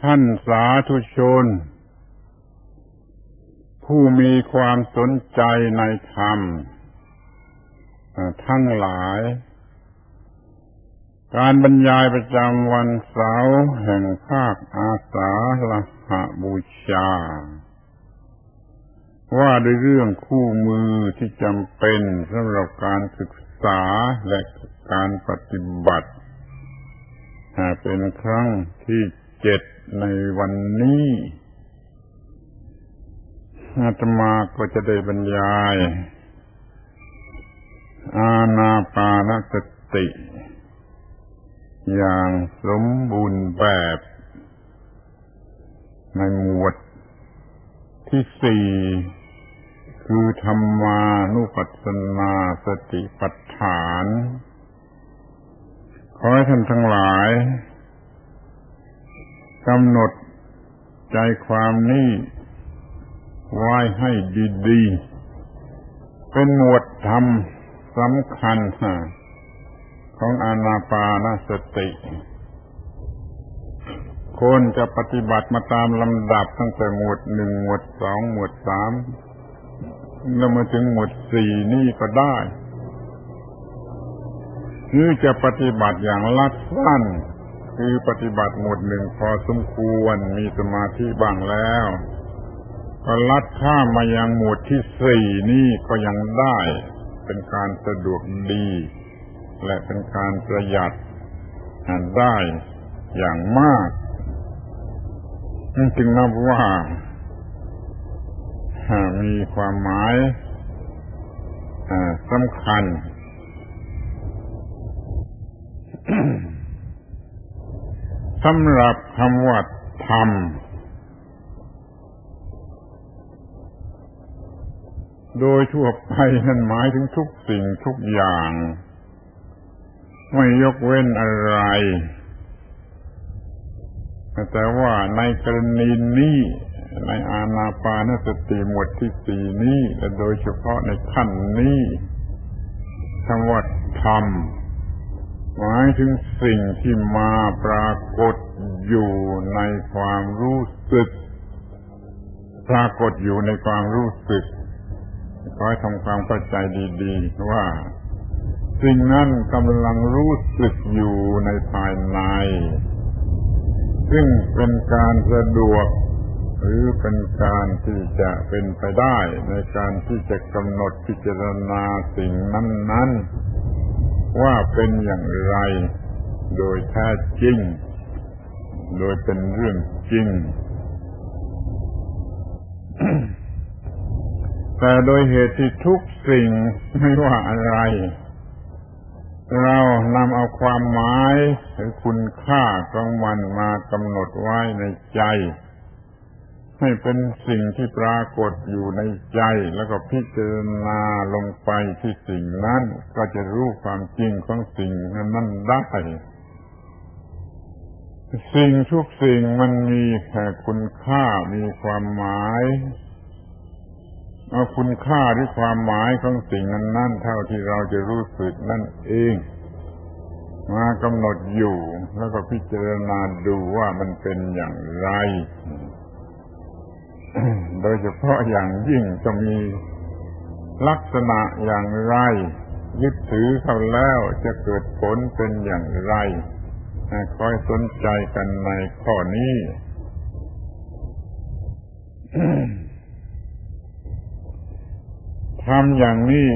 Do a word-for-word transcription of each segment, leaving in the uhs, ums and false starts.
ท่านสาธุชนผู้มีความสนใจในธรรมทั้งหลายการบรรยายประจำวันเสาร์แห่งภาคอาสาฬหบูชาว่าด้วยเรื่องคู่มือที่จำเป็นสำหรับการศึกษาและการปฏิบัติเป็นครั้งที่เจ็ดในวันนี้อาตมาก็จะได้บรรยายอานาปานสติอย่างสมบูรณ์แบบในหมวดที่สี่คือธรรมานุปัสสนาสติปัฏฐานขอให้ท่านทั้งหลายกำหนดใจความนี้ไว้ให้ดีๆเป็นหมวดธรรมสำคัญของอานาปานสติคนจะปฏิบัติมาตามลำดับตั้งแต่หมวดหนึ่งหมวดสองหมวดสามแล้วมาถึงหมวดสี่นี่ก็ได้หรือจะปฏิบัติอย่างลัดสั้นคือปฏิบัติหมวดหนึ่งพอสมควรมีสมาธิบ้างแล้วก็ลัดข้ามมายังหมวดที่สี่นี่ก็ยังได้เป็นการสะดวกดีและเป็นการประหยัดได้อย่างมากนั่นจึงนับว่ามีความหมายสำคัญ สำหรับคำว่าธรรมโดยทั่วไปนั่นหมายถึงทุกสิ่งทุกอย่างไม่ยกเว้นอะไรแต่ว่าในกรณีนี้ในอานาปานสติหมวดที่สี่นี้และโดยเฉพาะในขั้นนี้คำว่าธรรมหมายถึงสิ่งที่มาปรากฏอยู่ในความรู้สึกปรากฏอยู่ในความรู้สึกขอให้ทำความเข้าใจดีๆว่าสิ่งนั้นกำลังรู้สึกอยู่ในภายในซึ่งเป็นการสะดวกหรือเป็นการที่จะเป็นไปได้ในการที่จะกำหนดพิจารณาสิ่งนั้นๆว่าเป็นอย่างไรโดยแท้จริงโดยเป็นเรื่องจริง แต่โดยเหตุที่ทุกสิ่งไม่ว่าอะไรเรานำเอาความหมายหรือคุณค่าของมันมากำหนดไว้ในใจให้เป็นสิ่งที่ปรากฏอยู่ในใจแล้วก็พิจารณาลงไปที่สิ่งนั้นก็จะรู้ความจริงของสิ่งนั้นได้สิ่งทุกสิ่งมันมีแค่คุณค่ามีความหมายเอาคุณค่าหรือความหมายของสิ่งนั้นๆเท่าที่เราจะรู้สึกนั่นเองมากำหนดอยู่แล้วก็พิจารณาดูว่ามันเป็นอย่างไร โดยเฉพาะอย่างยิ่งจะมีลักษณะอย่างไรยึดถือเข้าแล้วจะเกิดผลเป็นอย่างไรคอยสนใจกันในข้อนี้ ทำอย่างนี้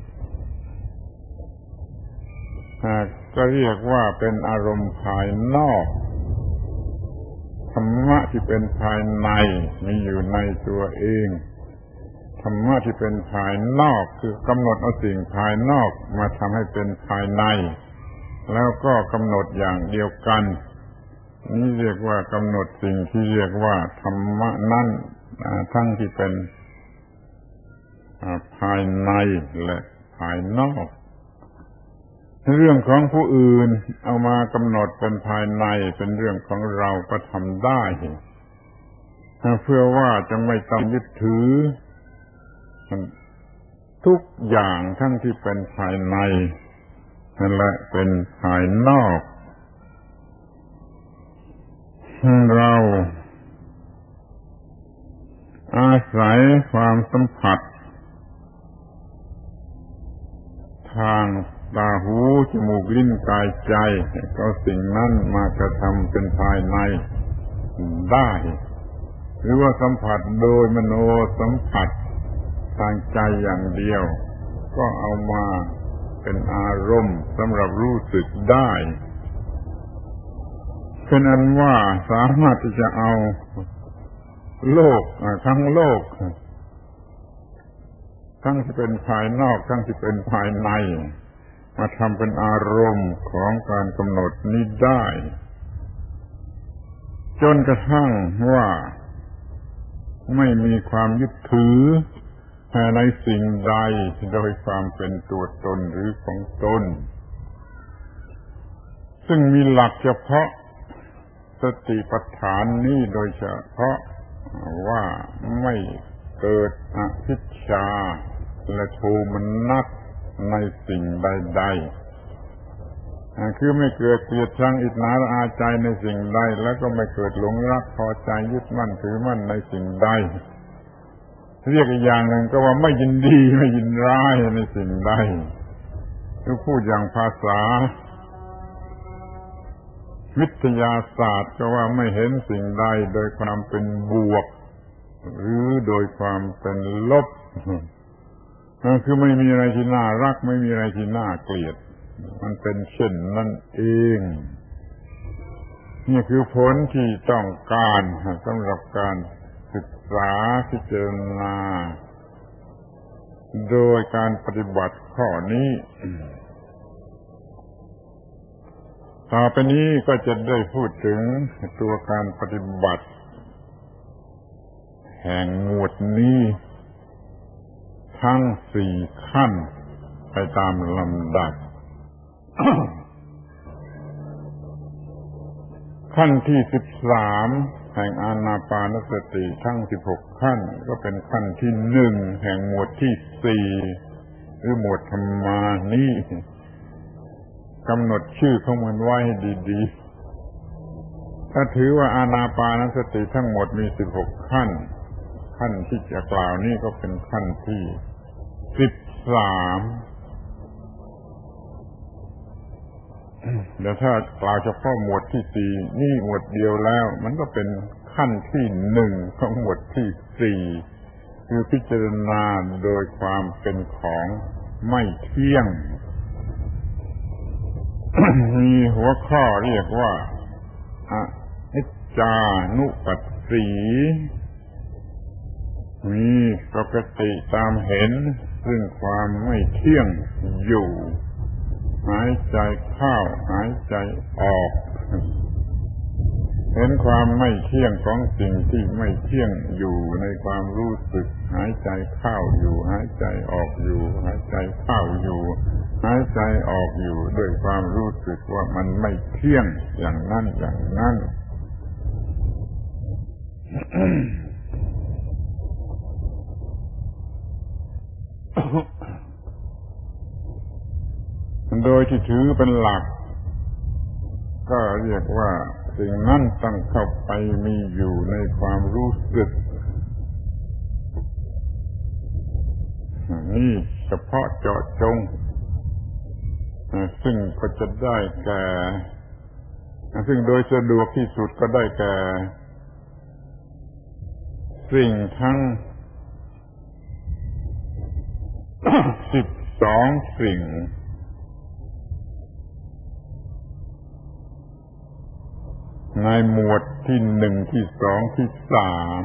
ก็เรียกว่าเป็นอารมณ์ภายนอกธรรมะที่เป็นภายในมีอยู่ในตัวเองธรรมะที่เป็นภายนอกคือกำหนดเอาสิ่งภายนอกมาทำให้เป็นภายในแล้วก็กำหนดอย่างเดียวกันนี่เรียกว่ากำหนดสิ่งที่เรียกว่าธรรมะนั้นทั้งที่เป็นภายในและภายนอกเรื่องของผู้อื่นเอามากำหนดเป็นภายในเป็นเรื่องของเราก็ทำได้เพื่อว่าจะไม่ต้องยึดถือทุกอย่างทั้งที่เป็นภายในและเป็นภายนอกเราอาศัยความสัมผัสทางตาหูจมูกลิ้นกายใจก็สิ่งนั้นมากระทำเป็นภายในได้หรือว่าสัมผัสโดยมโนสัมผัสทางใจอย่างเดียวก็เอามาเป็นอารมณ์สำหรับรู้สึกได้เป็นอันว่าสามารถที่จะเอาโลกทั้งโลกทั้งที่เป็นภายนอกทั้งที่เป็นภายในมาทำเป็นอารมณ์ของการกำหนดนี้ได้จนกระทั่งว่าไม่มีความยึดถือในสิ่งใดโดยความเป็นตัวตนหรือของตนซึ่งมีหลักเฉพาะสติปัฏฐานนี้โดยเฉพาะว่าไม่เกิดอภิชฌาและโทมนัสในสิ่งใดๆคือไม่เกิดเกลียดชังอิจฉาละอาใจในสิ่งใดแล้วก็ไม่เกิดหลงรักพอใจยึดมั่นถือมั่นในสิ่งใดเรียกอีกอย่างหนึ่งก็ว่าไม่ยินดีไม่ยินร้ายในสิ่งใดคือพูดอย่างภาษาวิทยาศาสตร์ก็ว่าไม่เห็นสิ่งใดโดยความเป็นบวกหรือโดยความเป็นลบคือไม่มีอะไรที่น่ารักไม่มีอะไรที่น่าเกลียดมันเป็นเช่นนั่นเองนี่คือผลที่ต้องการสำหรับการศึกษาพิจารณาโดยการปฏิบัติข้อนี้ต่อไปนี้ก็จะได้พูดถึงตัวการปฏิบัติแห่งหมวดนี้ทั้งสี่ขั้นไปตามลำดับ ขั้นที่สิบสามแห่งอานาปานสติทั้งสิบหกขั้นก็เป็นขั้นที่หนึ่งแห่งหมวดที่สี่หรือหมวดธรรมานี้กำหนดชื่อของมันไว้ให้ดีๆถ้าถือว่าอานาปานสติทั้งหมดมีสิบหกขั้นขั้นที่จะกล่าวนี้ก็เป็นขั้นที่สิบสามเดี๋ยวถ้ากล่าวเฉพาะหมวดที่สี่นี่หมวดเดียวแล้วมันก็เป็นขั้นที่หนึ่งของหมวดที่สี่คือพิจารณาโดยความเป็นของไม่เที่ยง มีหัวข้อเรียกว่าอนิจจานุปัสสีมีปกติตามเห็นซึ่งความไม่เที่ยงอยู่หายใจเข้าหายใจออกเห็นความไม่เที่ยงของสิ่งที่ไม่เที่ยงอยู่ในความรู้สึกหายใจเข้าอยู่หายใจออกอยู่หายใจเข้าอยู่หายใจออกอยู่ด้วยความรู้สึกว่ามันไม่เที่ยงอย่างนั้นอย่างนั้น โดยที่ถือเป็นหลักก็เรียกว่าสิ่งนั้นต้องเข้าไปมีอยู่ในความรู้สึกนี่เฉพาะเจาะจงซึ่งก็จะได้แก่ซึ่งโดยสะดวกที่สุดก็ได้แก่สิ่งทั้งสิบสองสิ่งในหมวดที่หนึ่งที่สองที่สาม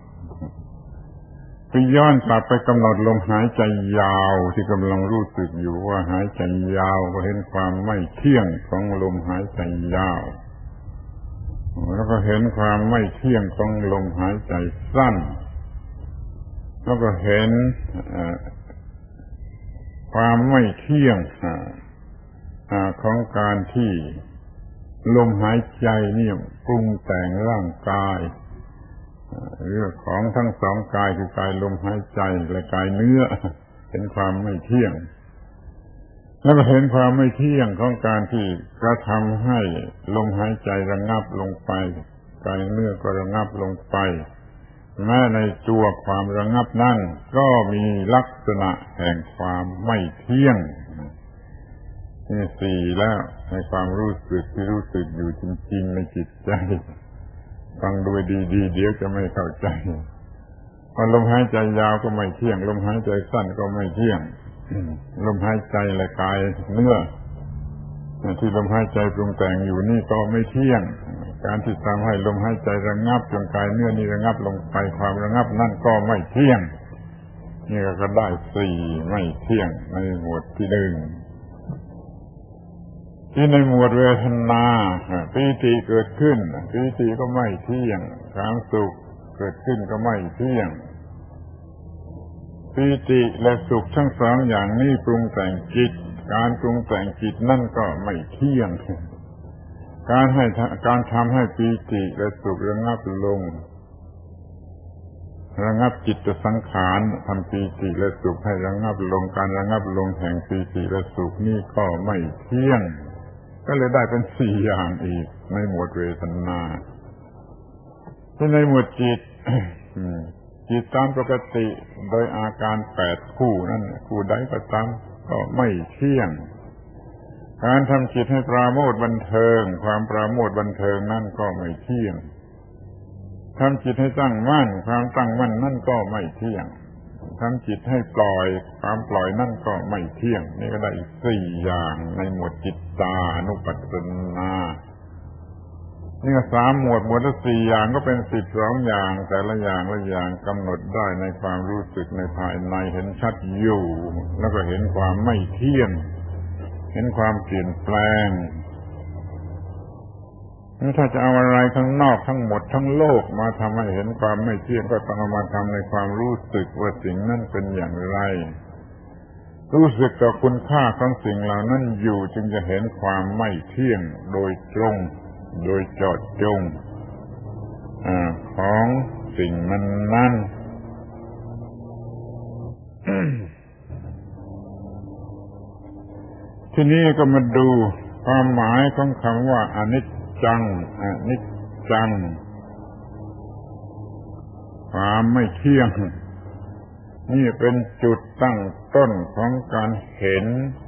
ไปย้อนกลับไปกำหนดลมหายใจยาวที่กำลังรู้สึกอยู่ว่าหายใจยาวก็เห็นความไม่เที่ยงของลมหายใจยาวแล้วก็เห็นความไม่เที่ยงของลมหายใจสั้นแล้วก็เห็นความไม่เที่ยงของการที่ลมหายใจนี่ปรุงแต่งร่างกายเรื่องของทั้งสองกายคือกายลมหายใจและกายเนื้อเห็นความไม่เที่ยงแล้วก็เห็นความไม่เที่ยงของการที่กระทำให้ลมหายใจระงับลงไปกายเนื้อก็ระงับลงไปแม้ในตัวความระงับนั่นก็มีลักษณะแห่งความไม่เที่ยงนี่สี่แล้วในความรู้สึกที่รู้สึกอยู่จริงๆในจิตใจฟังดูดีๆเดี๋ยวจะไม่เข้าใจพอลมหายใจยาวก็ไม่เที่ยงลมหายใจสั้นก็ไม่เที่ยงลมหายใจและกายเนื้อที่ลมหายใจปรุงแต่งอยู่นี่ก็ไม่เที่ยงการที่ทำให้ลมหายใจระงับจนกายเนื้อนี่ระงับลงไปความระงับนั่นก็ไม่เที่ยงนี่ก็ได้สี่ไม่เที่ยงในหมวดที่หนึ่งที่ในหมวดเวทนาปีติเกิดขึ้นปีติก็ไม่เที่ยงความสุขเกิดขึ้นก็ไม่เที่ยงปีติและสุขทั้งสองอย่างนี้ปรุงแต่งจิตการปรุงแต่งจิตนั่นก็ไม่เที่ยงการให้การทำให้ปีติและสุขระงับลงระงับจิตสังขารทำปีติและสุขให้ระงับลงการระงับลงแห่งปีติและสุขนี่ก็ไม่เที่ยงก็เลยได้เป็นสี่อย่างอีกในหมวดเวทนาที่ในหมวดจิต จิตตามปกติโดยอาการแปดคู่นั่นคู่ใดก็ตามก็ไม่เที่ยงการทำจิตให้ปราโมทย์บันเทิงความปราโมทย์บันเทิงนั่นก็ไม่เที่ยงทำจิตให้ตั้งมั่นความตั้งมั่นนั่นก็ไม่เที่ยงทำจิตให้ปล่อยความปล่อยนั่นก็ไม่เที่ยงนี่ก็ได้อีกสี่อย่างในหมวดจิตตานุปัสสนานี่สามหมวดหมวดละสี่อย่างก็เป็นสิบสองอย่างแต่ละอย่างละอย่างกำหนดได้ในความรู้สึกในภายในเห็นชัดอยู่แล้วก็เห็นความไม่เที่ยงเห็นความเปลี่ยนแปลงนี่ถ้าจะเอาอะไรข้างนอกทั้งหมดทั้งโลกมาทำให้เห็นความไม่เที่ยงก็ต้องเอามาทำในความรู้สึกว่าสิ่งนั้นเป็นอย่างไรรู้สึกต่อคุณค่าของสิ่งเหล่านั้นอยู่จึงจะเห็นความไม่เที่ยงโดยตรงโดยเจาะจงของสิ่งนั้นนั้น ทีนี้ก็มาดูความหมายของคำว่าอนิจจังอนิจจังความไม่เที่ยงนี่เป็นจุดตั้งต้นของการเห็น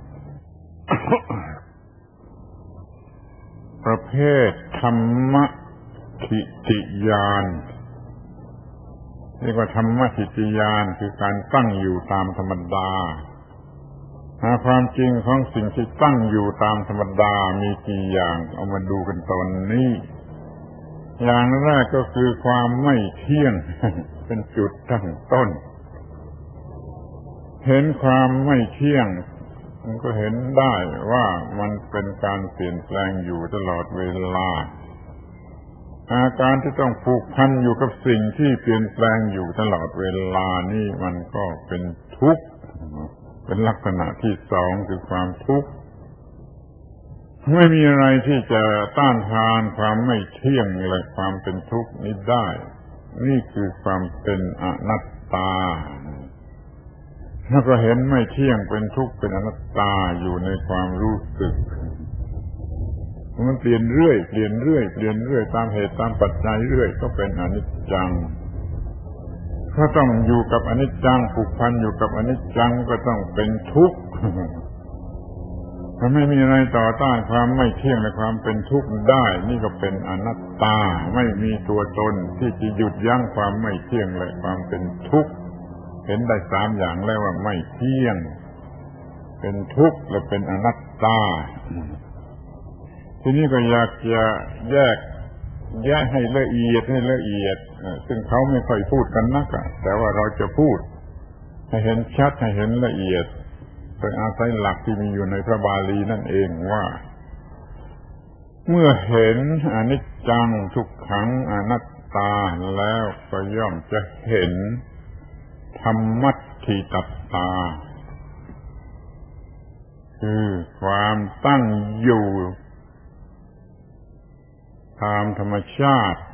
ประเภทธรรมทิฏฐิญาณเรียกว่าธรรมทิฏฐิญาณคือการตั้งอยู่ตามธรรมดาหาความจริงของสิ่งที่ตั้งอยู่ตามธรรมดามีกี่อย่างเอามาดูกันตอนนี้อย่างแรกก็คือความไม่เที่ยง เป็นจุดตั้งต้นเห็นความไม่เที่ยงมันก็เห็นได้ว่ามันเป็นการเปลี่ยนแปลงอยู่ตลอดเวลาอาการที่ต้องผูกพันอยู่กับสิ่งที่เปลี่ยนแปลงอยู่ตลอดเวลานี่มันก็เป็นทุกข์เป็นลักษณะที่สองคือความทุกข์ไม่มีอะไรที่จะต้านทานความไม่เที่ยงและความเป็นทุกข์นี้ได้นี่คือความเป็นอนัตตาแล้วก็เห็นไม่เที่ยงเป็นทุกข์เป็นอนัตตาอยู่ในความรู้สึกมันเปลี่ยนเรื่อยเปลี่ยนเรื่อยเปลี่ยนเรื่อยตามเหตุตามปัจจัยเรื่อยก็เป็นอนิจจังถ้าต้องอยู่กับอนิจจังผูกพันอยู่กับอนิจจังก็ต้องเป็นทุกข์ถ้าไม่มีอะไรต่อต้านความไม่เที่ยงและความเป็นทุกข์ได้นี่ก็เป็นอนัตตาไม่มีตัวตนที่จะหยุดยั้งความไม่เที่ยงและความเป็นทุกข์เห็นได้สามอย่างแล้วว่าไม่เที่ยงเป็นทุกข์และเป็นอนัตตาทีนี้ก็อยากจะแยกแยกให้ละเอียดให้ละเอียดซึ่งเขาไม่ค่อยพูดกันนักแต่ว่าเราจะพูดให้เห็นชัดให้เห็นละเอียดโดยอาศัยหลักที่มีอยู่ในพระบาลีนั่นเองว่าเมื่อเห็นอนิจจังทุกขังอนัตตาแล้วก็ย่อมจะเห็นธรรมัตถิตัตตาคือความตั้งอยู่ตามธรรมชาติ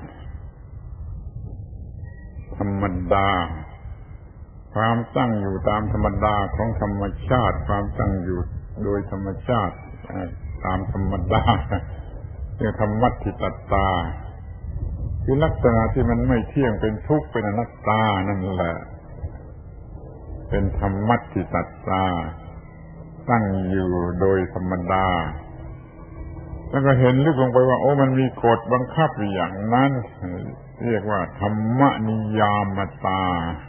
ธรรมดาความตั้งอยู่ตามธรรมดาของธรรมชาติความตั้งอยู่โดยธรรมชาติตามธรรมดาเรียกธรรมัตถิตัตตาคือลักษณะที่มันไม่เที่ยงเป็นทุกข์เป็นอนัตตานั่นแหละเป็นธรรมัตถิสัตตาตั้งอยู่โดยธรรมดาแล้วก็เห็นลึกลงไปว่าโอ้มันมีกฎบังคับอย่างนั้นเรียกว่าธรรมนิยามตา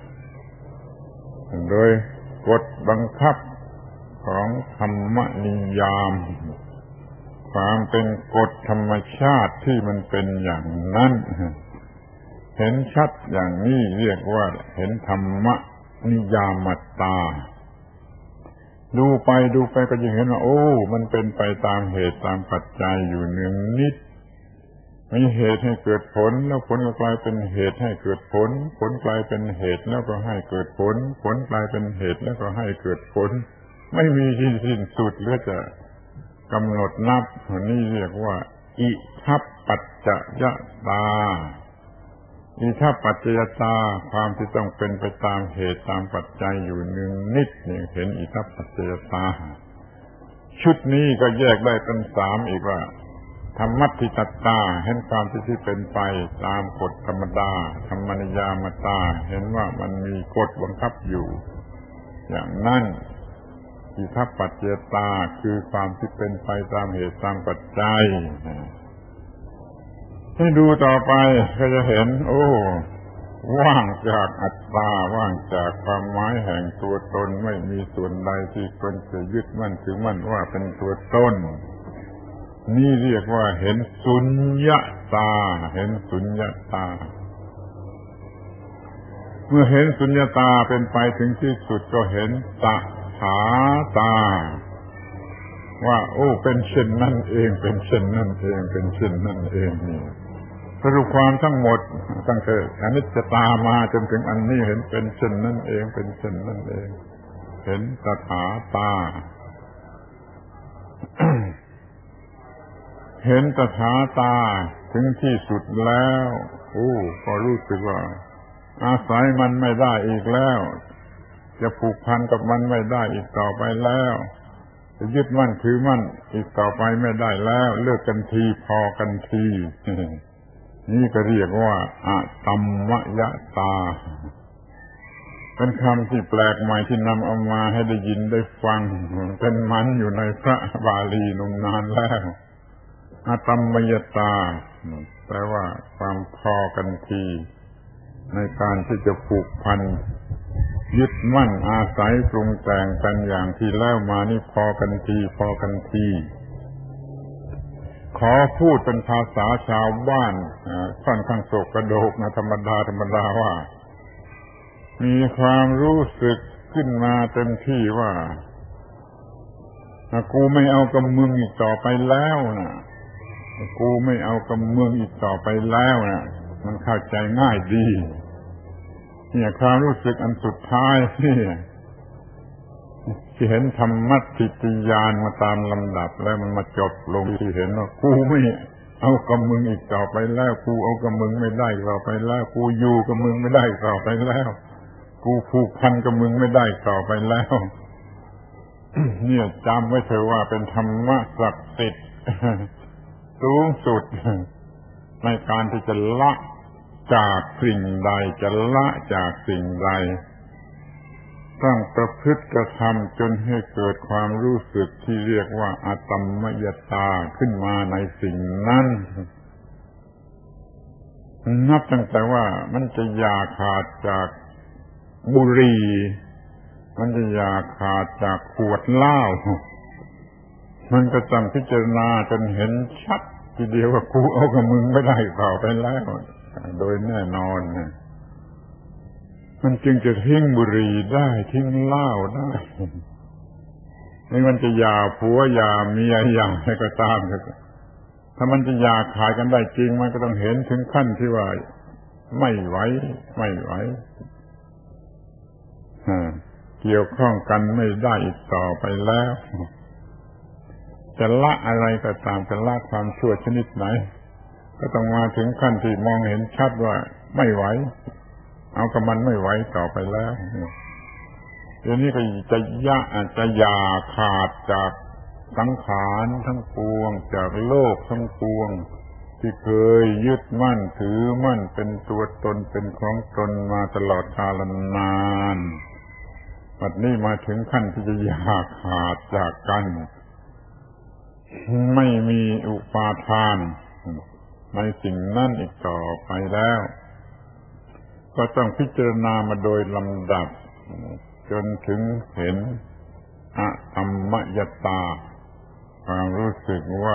โดยกฎบังคับของธรรมนิยามความเป็นกฎธรรมชาติที่มันเป็นอย่างนั้นเห็นชัดอย่างนี้เรียกว่าเห็นธรรมนิยามตาดูไปดูไปก็จะเห็นว่าโอ้มันเป็นไปตามเหตุตามปัจจัยอยู่เนืองนิดมีเหตุให้เกิดผลแล้วผลก็กลายเป็นเหตุให้เกิดผลผลกลายเป็นเหตุแล้วก็ให้เกิดผลผลกลายเป็นเหตุแล้วก็ให้เกิดผลไม่มีที่สิ้นสุดหรือจะกำหนดนับนี่เรียกว่าอิทัปปัจจยตาอิทัปปัจจยตาความที่ต้องเป็นไปตามเหตุตามปัจจัยอยู่หนึ่งนิดนี่เห็นอิทัปปัจจยตาชุดนี้ก็แยกได้เป็นสามอีกว่าธรรมัตถิตัตตาเห็นความที่เป็นไปตามกฎธรรมดาธรรมนิยามตาเห็นว่ามันมีกฎบังคับอยู่อย่างนั้นอิทัปปัจจยตาคือความที่เป็นไปตามเหตุตามปัจจัยให้ดูต่อไปก็จะเห็นโอ้ว่างจากอัตตาว่างจากความหมายแห่งตัวตนไม่มีส่วนใดที่ควรจะยึดมั่นถือมั่นว่าเป็นตัวตนนี่เรียกว่าเห็นสุญญตาเห็นสุญญตาเมื่อเห็นสุญญตาเป็นไปถึงที่สุดก็เห็นตถาตาว่าโอ้เป็นเช่นนั่นเองเป็นเช่นนั่นเองเป็นเช่นนั่นเองนี่สรุปความทั้งหมดตั้งแต่อนิจจตามาจนถึงอันนี้เห็นเป็นเช่นนั่นเองเป็นเช่นนั่นเองเห็นตถาตา เห็นตถาตาถึงที่สุดแล้วโอ้ก็รู้สึกว่าอาศัยมันไม่ได้อีกแล้วจะผูกพันกับมันไม่ได้อีกต่อไปแล้วจะยึดมั่นถือมั่นอีกต่อไปไม่ได้แล้วเลิกกันทีพอกันทีนี่ก็เรียกว่าอะตัมมยตาเป็นคำที่แปลกใหม่ที่นำเอามาให้ได้ยินได้ฟังเป็นมันอยู่ในพระบาลีนมนานแล้วอะตัมมยตาแปลว่าความพอกันทีในการที่จะผูกพันยึดมั่นอาศัยปรุงแต่งกันอย่างที่แล้วมานี่พอกันทีพอกันทีขอพูดเป็นภาษาชาวบ้านค่อนข้างโศกกระโดกนะธรรมดาธรรมดาว่ามีความรู้สึกขึ้นมาเต็มที่ว่ากูไม่เอากับมึงอีกต่อไปแล้วนะกูไม่เอากับมึงอีกต่อไปแล้วนะมันเข้าใจง่ายดีเนี่ยความรู้สึกอันสุดท้ายนี่ที่เห็นธรรมัตถิติญาณมาตามลำดับแล้วมันมาจบลงที่เห็นว่ากูไม่เอากับมึงอีกต่อไปแล้วกูเอากับมึงไม่ได้ต่อไปแล้วกูอยู่กับมึงไม่ได้ต่อไปแล้วกูผูกพันกับมึงไม่ได้ต่อไปแล้ว เนี่ยจำไว้เถอะว่าเป็นธรรมะศักดิ์สิทธิ์สูงสุดในการที่จะละจากสิ่งใดจะละจากสิ่งใดต้องประพฤติกระทำจนให้เกิดความรู้สึกที่เรียกว่าอะตัมมยตาขึ้นมาในสิ่งนั้นนับตั้งแต่ว่ามันจะอย่าขาดจากบุหรี่มันจะอย่าขาดจากขวดเหล้ามันก็ต้องพิจารณาจนเห็นชัดทีเดียวว่ากูเอากับมึงไม่ได้ต่อไปแล้วโดยแน่นอนมันจึงจะทิ้งบุหรี่ได้ทิ้งเหล้าได้ไม่มันจะหย่าผัวหย่าเมียอย่างไรก็ตามถ้ามันจะหย่าขาดกันได้จริงมันก็ต้องเห็นถึงขั้นที่ว่าไม่ไหวไม่ไหวเกี่ยวข้องกันไม่ได้อีกต่อไปแล้วจะละอะไรก็ตามจะละความชั่วชนิดไหนก็ต้องมาถึงขั้นที่มองเห็นชัดว่าไม่ไหวเอากับมันไม่ไหวต่อไปแล้วเดี๋ยวนี้ก็จะยะจะอย่าขาดจากสังขารทั้งปวงจากโลกทั้งปวงที่เคยยึดมั่นถือมั่นเป็นตัวตนเป็นของตนมาตลอดกาลนานบัดนี้มาถึงขั้นที่จะอยากขาดจากกันไม่มีอุปาทานในสิ่งนั้นอีกต่อไปแล้วก็ต้องพิจารณามาโดยลำดับจนถึงเห็นอะตัมมยตาความรู้สึกว่า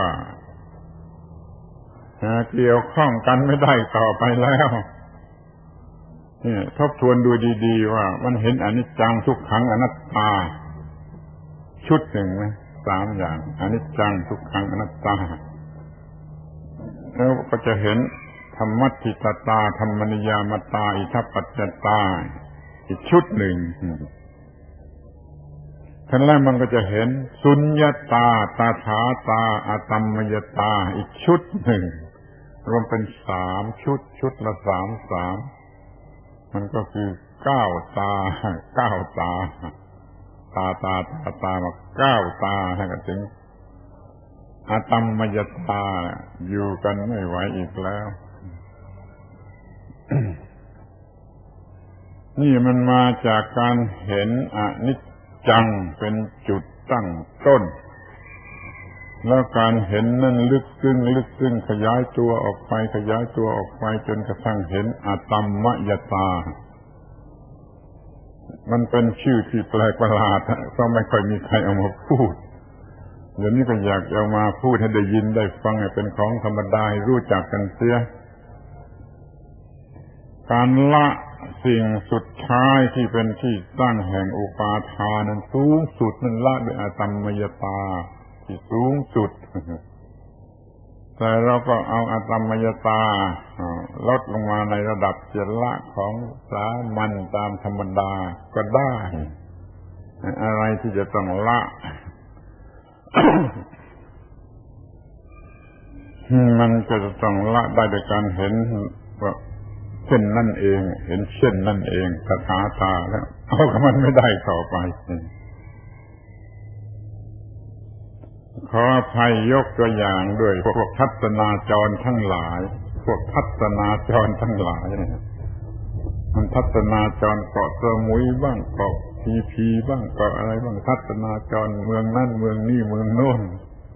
เกี่ยวข้องกันไม่ได้ต่อไปแล้วนี่ทบทวนดูดีๆว่ามันเห็นอนิจจังทุกขังอนัตตาชุดหนึ่งนะสามอย่างอนิจจังทุกขังอนัตตาแล้วก็จะเห็นธรรมัตถิตตาธรรมนิยามตาอิทัปปัจจตาอีกชุดหนึ่งขั้นแรกมันก็จะเห็นสุญญตาตาถาตาอะตัมมยตาอีกชุดหนึ่งรวมเป็นสามชุดชุดละสามสามมันก็คือเก้าตาเก้าตาตาตาตาตามาเก้าตาให้กันถึงอะตัมมยตาอยู่กันไม่ไหวอีกแล้ว นี่มันมาจากการเห็นอนิจจังเป็นจุดตั้งต้นแล้วการเห็นนั้นลึกซึ้งลึกซึ้งขยายตัวออกไปขยายตัวออกไปจนกระทั่งเห็นอะตัมมยตามันเป็นชื่อที่แปลกประหลาดเพราะไม่ค่อยมีใครเอามาพูดเดี๋ยวนี้ก็อยากเอามาพูดให้ได้ยินได้ฟังให้เป็นของธรรมดาให้รู้จักกันเสียการละสิ่งสุดท้ายที่เป็นที่ตั้งแห่งอุปาทานนั้นสูงสุดนั้นละด้วยอะตัมมยตาที่สูงสุดแต่เราก็เอาอะตัมมยตาลดลงมาในระดับเจละของสามัญตามธรรมดาก็ได้อะไรที่จะต้องละ มันก็จะต้องละได้โดยการเห็นว่าเช่นนั่นเองเห็นเช่นนั่นเองตถาตาแล้วเอากับมันไม่ได้ต่อไปขออภัยยกตัวอย่างด้วยพวกทัศนาจรทั้งหลายพวกทัศนาจรทั้งหลายมันทัศนาจรเกาะสมุยบ้างเกาะพีพีบ้างเกาะอะไรบ้างทัศนาจรเมืองนั่นเมืองนี่เมืองโน้น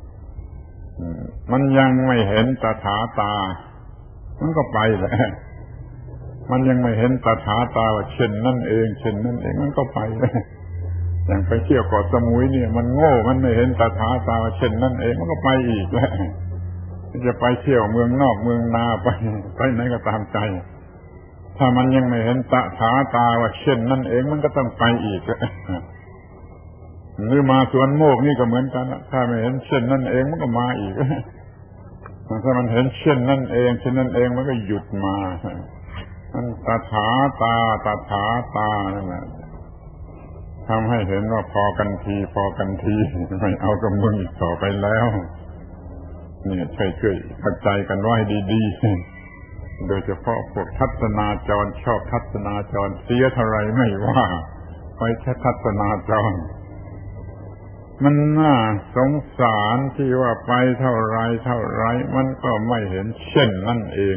มันยังไม่เห็นตถาตามันก็ไปแหละมันยังไม่เห็นตถาตาว่าเช่นนั่นเองเช่นนั่นเองมันก็ไปเลยอย่างไปเที่ยวเกาะสมุยเนี่ยมันโง่มันไม่เห็นตถาตาว่าเช่นนั่นเองมันก็ไปอีกแหละจะไปเที่ยวเมืองนอกเมืองนาไปไปไหนก็ตามใจถ้ามันยังไม่เห็นตถาตาว่าเช่นนั่นเองมันก็ต้องไปอีกหรือมาสวนโมกนี่ก็เหมือนกันถ้าไม่เห็นเช่นนั่นเองมันก็มาอีกถ้ามันเห็นเช่นนั่นเองเช่นนั่นเองมันก็หยุดมามันตถาตาตถาตานั่นแหละทำให้เห็นว่าพอกันทีพอกันทีไม่เอากับมึงอีกต่อไปแล้วนี่ช่วยช่วยเข้าใจกันไว้ดีๆโดยเฉพาะพวกทัศนาจรชอบทัศนาจรเสียเท่าไรไม่ว่าไปแค่ทัศนาจรมันน่าสงสารที่ว่าไปเท่าไรเท่าไรมันก็ไม่เห็นเช่นนั่นเอง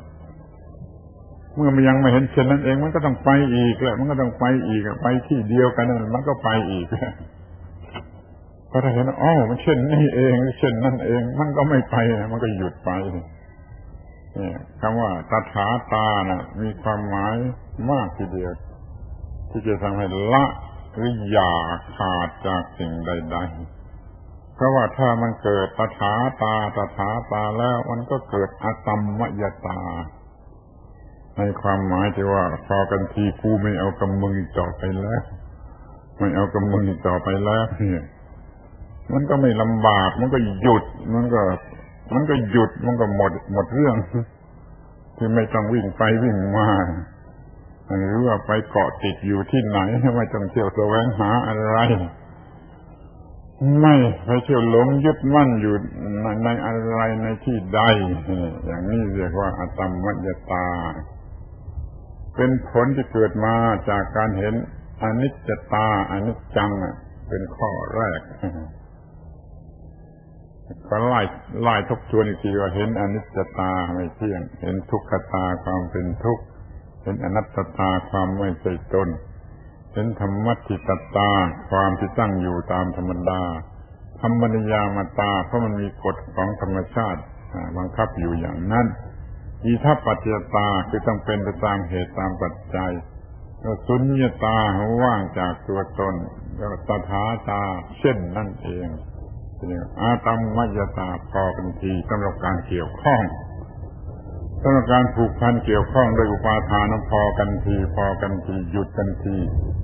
เมื่อมันยังไม่เห็นเช่นนั้นเองมันก็ต้องไปอีกแหละมันก็ต้องไปอีกไปที่เดียวกันนั่นมันก็ไปอีกพอถ้าเห็นอ๋อมันเช่นนี่เองเช่นนั่นเองมันก็ไม่ไปมันก็หยุดไปนี่คำว่าตถาตาน่ะมีความหมายมากทีเดียวที่จะทำให้ละหรืออย่าขาดจากสิ่งใดๆเพราะว่าถ้ามันเกิดตถาตาตถาตาแล้วมันก็เกิดอะตัมมยตาในความหมายที่ว่าพอกันทีกูไม่เอากับมึงอีกต่อไปแล้วไม่เอากับมึงอีกต่อไปแล้วเนี่ยมันก็ไม่ลำบากมันก็หยุดมันก็มันก็หยุดมันก็หมดหมดเรื่องที่ไม่ต้องวิ่งไปวิ่งมาหรือว่าไปเกาะติดอยู่ที่ไหนไม่ต้องเที่ยวแสวงหาอะไรไม่ไปเที่ยวหลงยึดมั่นอยู่ในอะไรในที่ใดอย่างนี้เรียกว่าอะตัมมยตาเป็นผลที่เกิดมาจากการเห็นอนิจจตาอนิจจังเป็นข้อแรกก็ไล่ไล่ทบทวนอีกทีว่าเห็นอนิจจตาไม่เที่ยงเห็นทุกขตาความเป็นทุกข์เห็นอนัตตาความไม่ใช่ตนเห็นธรรมัตถิตตาความที่ตั้งอยู่ตามธรรมดาธรรมนิยามตาเพราะมันมีกฎของธรรมชาติบังคับอยู่อย่างนั้นอิทัปปัจจยตาคือต้องเป็นไปตามเหตุตามปัจจัยสุญญตาว่างจากตัวตนแล้วตถาตาเช่นนั่นเองอาตมมัจจตาพอกันทีสำหรับการเกี่ยวข้องสำหรับการผูกพันเกี่ยวข้องโดยอุปาทานพอกันทีพอกันทีหยุดกันที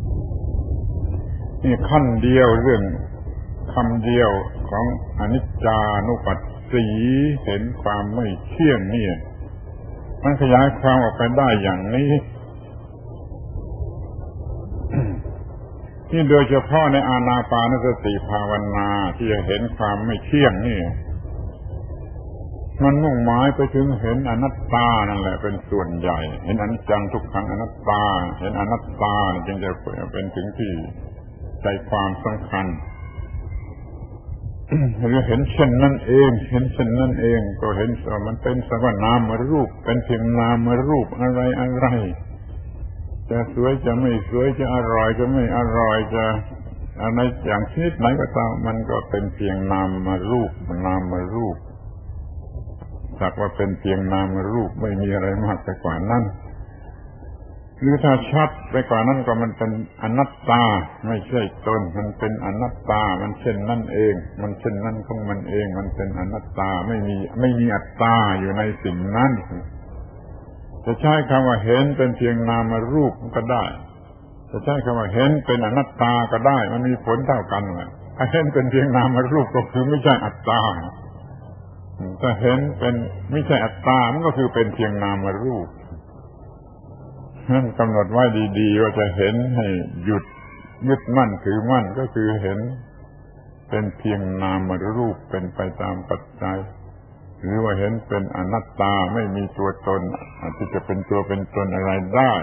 นี่ขั้นเดียวเรื่องคำเดียวของอนิจจานุปัสสีเห็นความไม่เที่ยงนี่มันขยายความออกไปได้อย่างนี้นี่โดยเฉพาะในอานาปานสติภาวนาที่จะเห็นความไม่เที่ยงนี่มันมุ่งหมายไปถึงเห็นอนัตตานั่นแหละเป็นส่วนใหญ่เห็นอนิจจังทุกขังอนัตตาเห็นอนัตตาจึงจะเป็นถึงที่ใจความสำคัญหรือเห็นเช่นนั้นเองเห็นเช่นนั้นเองก็เห็นว่ามันเป็นสภาพนามรูปเป็นเพียงนามรูปอะไรอะไรจะสวยจะไม่สวยจะอร่อยจะไม่อร่อยจะอะไรอย่างชนิดไหนก็ตามมันก็เป็นเพียงนามรูปนามรูปสักว่าเป็นเพียงนามรูปไม่มีอะไรมากไปกว่านั้นหรือถ้าชัดไปกว่านั้นก็มันเป็นอนัตตาไม่ใช่ตนมันเป็นอนัตตามันเช่นนั่นเองมันเช่นนั่นของมันเองมันเป็นอนัตตาไม่มีไม่มีอัตตาอยู่ในสิ่งนั้นจะใช้คำว่าเห็นเป็นเพียงนามรูปก็ได้จะใช้คำว่าเห็นเป็นอนัตตาก็ได้มันมีผลเท่ากันแหละถ้าเห็นเป็นเพียงนามรูปก็คือไม่ใช่อัตตาถ้าเห็นเป็นไม่ใช่อัตตามันก็คือเป็นเพียงนามรูปนั่นกำหนดไว้ดีๆว่าจะเห็นให้หยุดยึดมั่นถือมั่นก็คือเห็นเป็นเพียงนามรูปเป็นไปตามปัจจัยหรือว่าเห็นเป็นอนัตตาไม่มีตัวตนที่จะเป็นตัวเป็นตนอะไรได้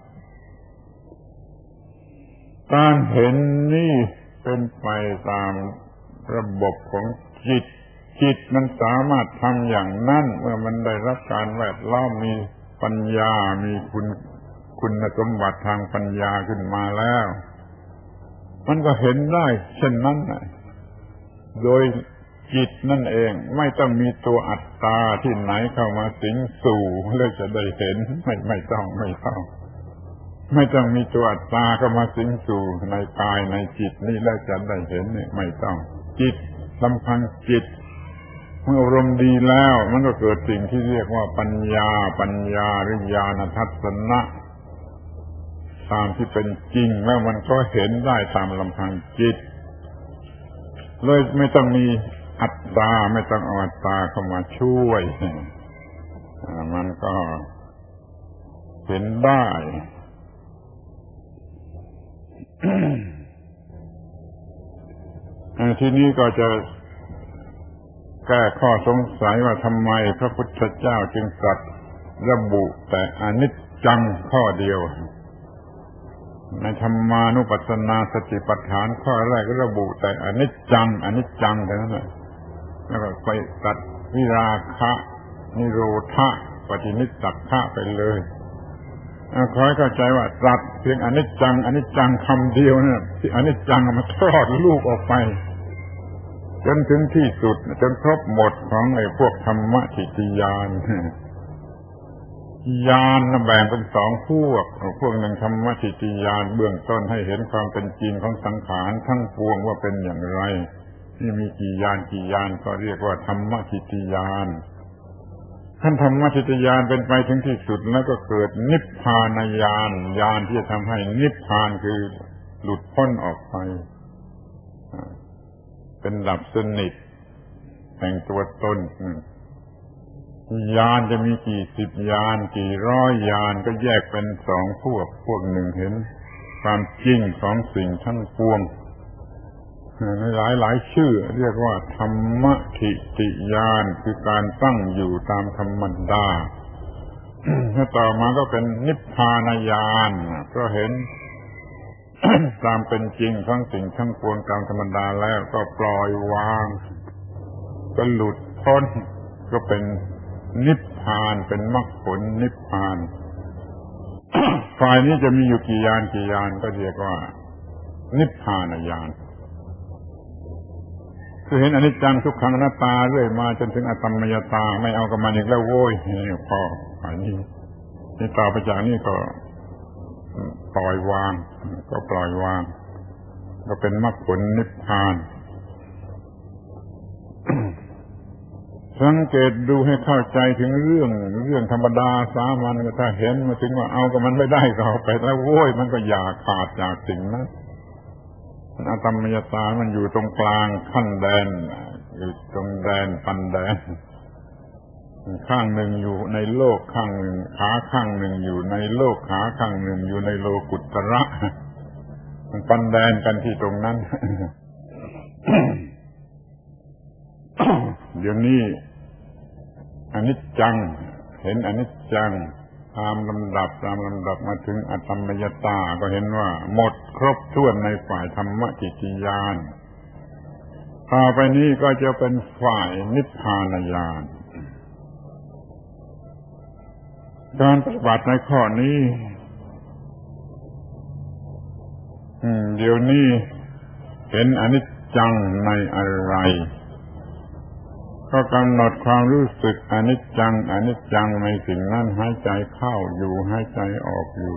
การเห็นนี่เป็นไปตามระบบของจิตจิตมันสามารถทำอย่างนั้นเมื่อมันได้รับการแวดล้อมมีปัญญามีคุณคุณสมบัติทางปัญญาขึ้นมาแล้วมันก็เห็นได้เช่นนั้นโดยจิตนั่นเองไม่ต้องมีตัวอัตตาที่ไหนเข้ามาสิงสู่แล้วจะได้เห็นไม่ไม่ต้องไม่ต้องไม่ต้องมีตัวอัตตาเข้ามาสิงสู่ในกายในจิตนี่แล้วจะได้เห็นนี่ไม่ต้องจิตลำพังจิตเมื่ออารมณ์ดีแล้วมันก็เกิดสิ่งที่เรียกว่าปัญญาปัญญาหรือญาณทัศนะตามที่เป็นจริงแล้วมันก็เห็นได้ตามลำพังจิตเลยไม่ต้องมีอัตตาไม่ต้องเอาอัตตาเข้ามาช่วยมันก็เห็นได้ ทีนี้ก็จะแก้ข้อสงสัยว่าทำไมพระพุทธเจ้าจึงตรัสระบุแต่อนิจจังข้อเดียวในธรรมานุปัสสนาสติปัฏฐานข้อแรกก็ระบุแต่อนิจจังอนิจจังเท่านั้นแหละแล้วก็ไปตัดวิราคะนิโรธะปฏินิสสักขะไปเลยขอให้เข้าใจว่าตรัสเพียงอนิจจังอนิจจังคำเดียวนั่นที่อนิจจังมันคลอดลูกออกไปจนถึงที่สุดจนครบหมดของไอ้พวกธรรมะทิฏฐิญาณญาณแบ่งเป็นสองพวกพวกหนึ่งธรรมะทิฏฐิญาณเบื้องต้นให้เห็นความเป็นจริงของสังขารทั้งปวงว่าเป็นอย่างไรนี่มีกี่ญาณกี่ญาณก็เรียกว่าธรรมะทิฏฐิญาณขั้นธรรมะทิฏฐิญาณเป็นไปถึงที่สุดแล้วก็เกิดนิพพานญาณญาณที่จะทำให้นิพพานคือหลุดพ้นออกไปเป็นดับสนิทแห่งตัวตนญาณจะมีกี่สิบญาณกี่ร้อยญาณก็แยกเป็นสองพวกพวกหนึ่งเห็นความจริงของสิ่งทั้งปวงในหลายหลายชื่อเรียกว่าธรรมทิฏฐิญาณคือการตั้งอยู่ตามธรรมดาถ้าต่อมาก็เป็นนิพพานญาณก็เห็น ตามเป็นจริงของสิ่งทั้งปวงตามธรรมดาแล้วก็ปล่อยวางก็หลุดพ้นก็เป็นนิพพานเป็นมรรคผลนิพพานฝ่ายนี้จะมีอยู่กี่ญาณกี่ญาณก็เรียกว่านิพพานญาณคือเห็นอนิจจังทุกขังอนัตตาเรื่อยมาจนถึงอตัมมยตาไม่เอากับมันอีกแล้วโว้ยนี่พอฝ่ายนี้นี่ต่อไปจากนี้ก็ปล่อยวางก็ปล่อยวางก็เป็นมรรคผลนิพพานสังเกตดูให้เข้าใจถึงเรื่องเรื่องธรรมดาสามัญก็ถ้าเห็นมาถึงว่าเอากับมันไม่ได้ก็เอาไปแล้วโว้ยมันก็อย่าขาดจากสิ่งนั้นอตัมมยตามันอยู่ตรงกลางขั้นแดนอยู่ตรงแดนปันแดนข้างหนึ่งอยู่ในโลกข้างหนึ่งขาข้างหนึ่งอยู่ในโลกขาข้างหนึ่งอยู่ในโลกุตระมันปันแดนกันที่ตรงนั้น เดี๋ยวนี้อนิจจังเห็นอนิจจังตามลำดับตามลำดับมาถึงอตัมมยตาก็เห็นว่าหมดครบถ้วนในฝ่ายธรรมกิจญาณต่อไปนี้ก็จะเป็นฝ่ายนิพพานญาณการปฏิบัติในข้อนี้เดี๋ยวนี้เห็นอนิจจังในอะไรก็กำหนดความรู้สึกอนิจจังอนิจจังในสิ่งนั้นหายใจเข้าอยู่หายใจออกอยู่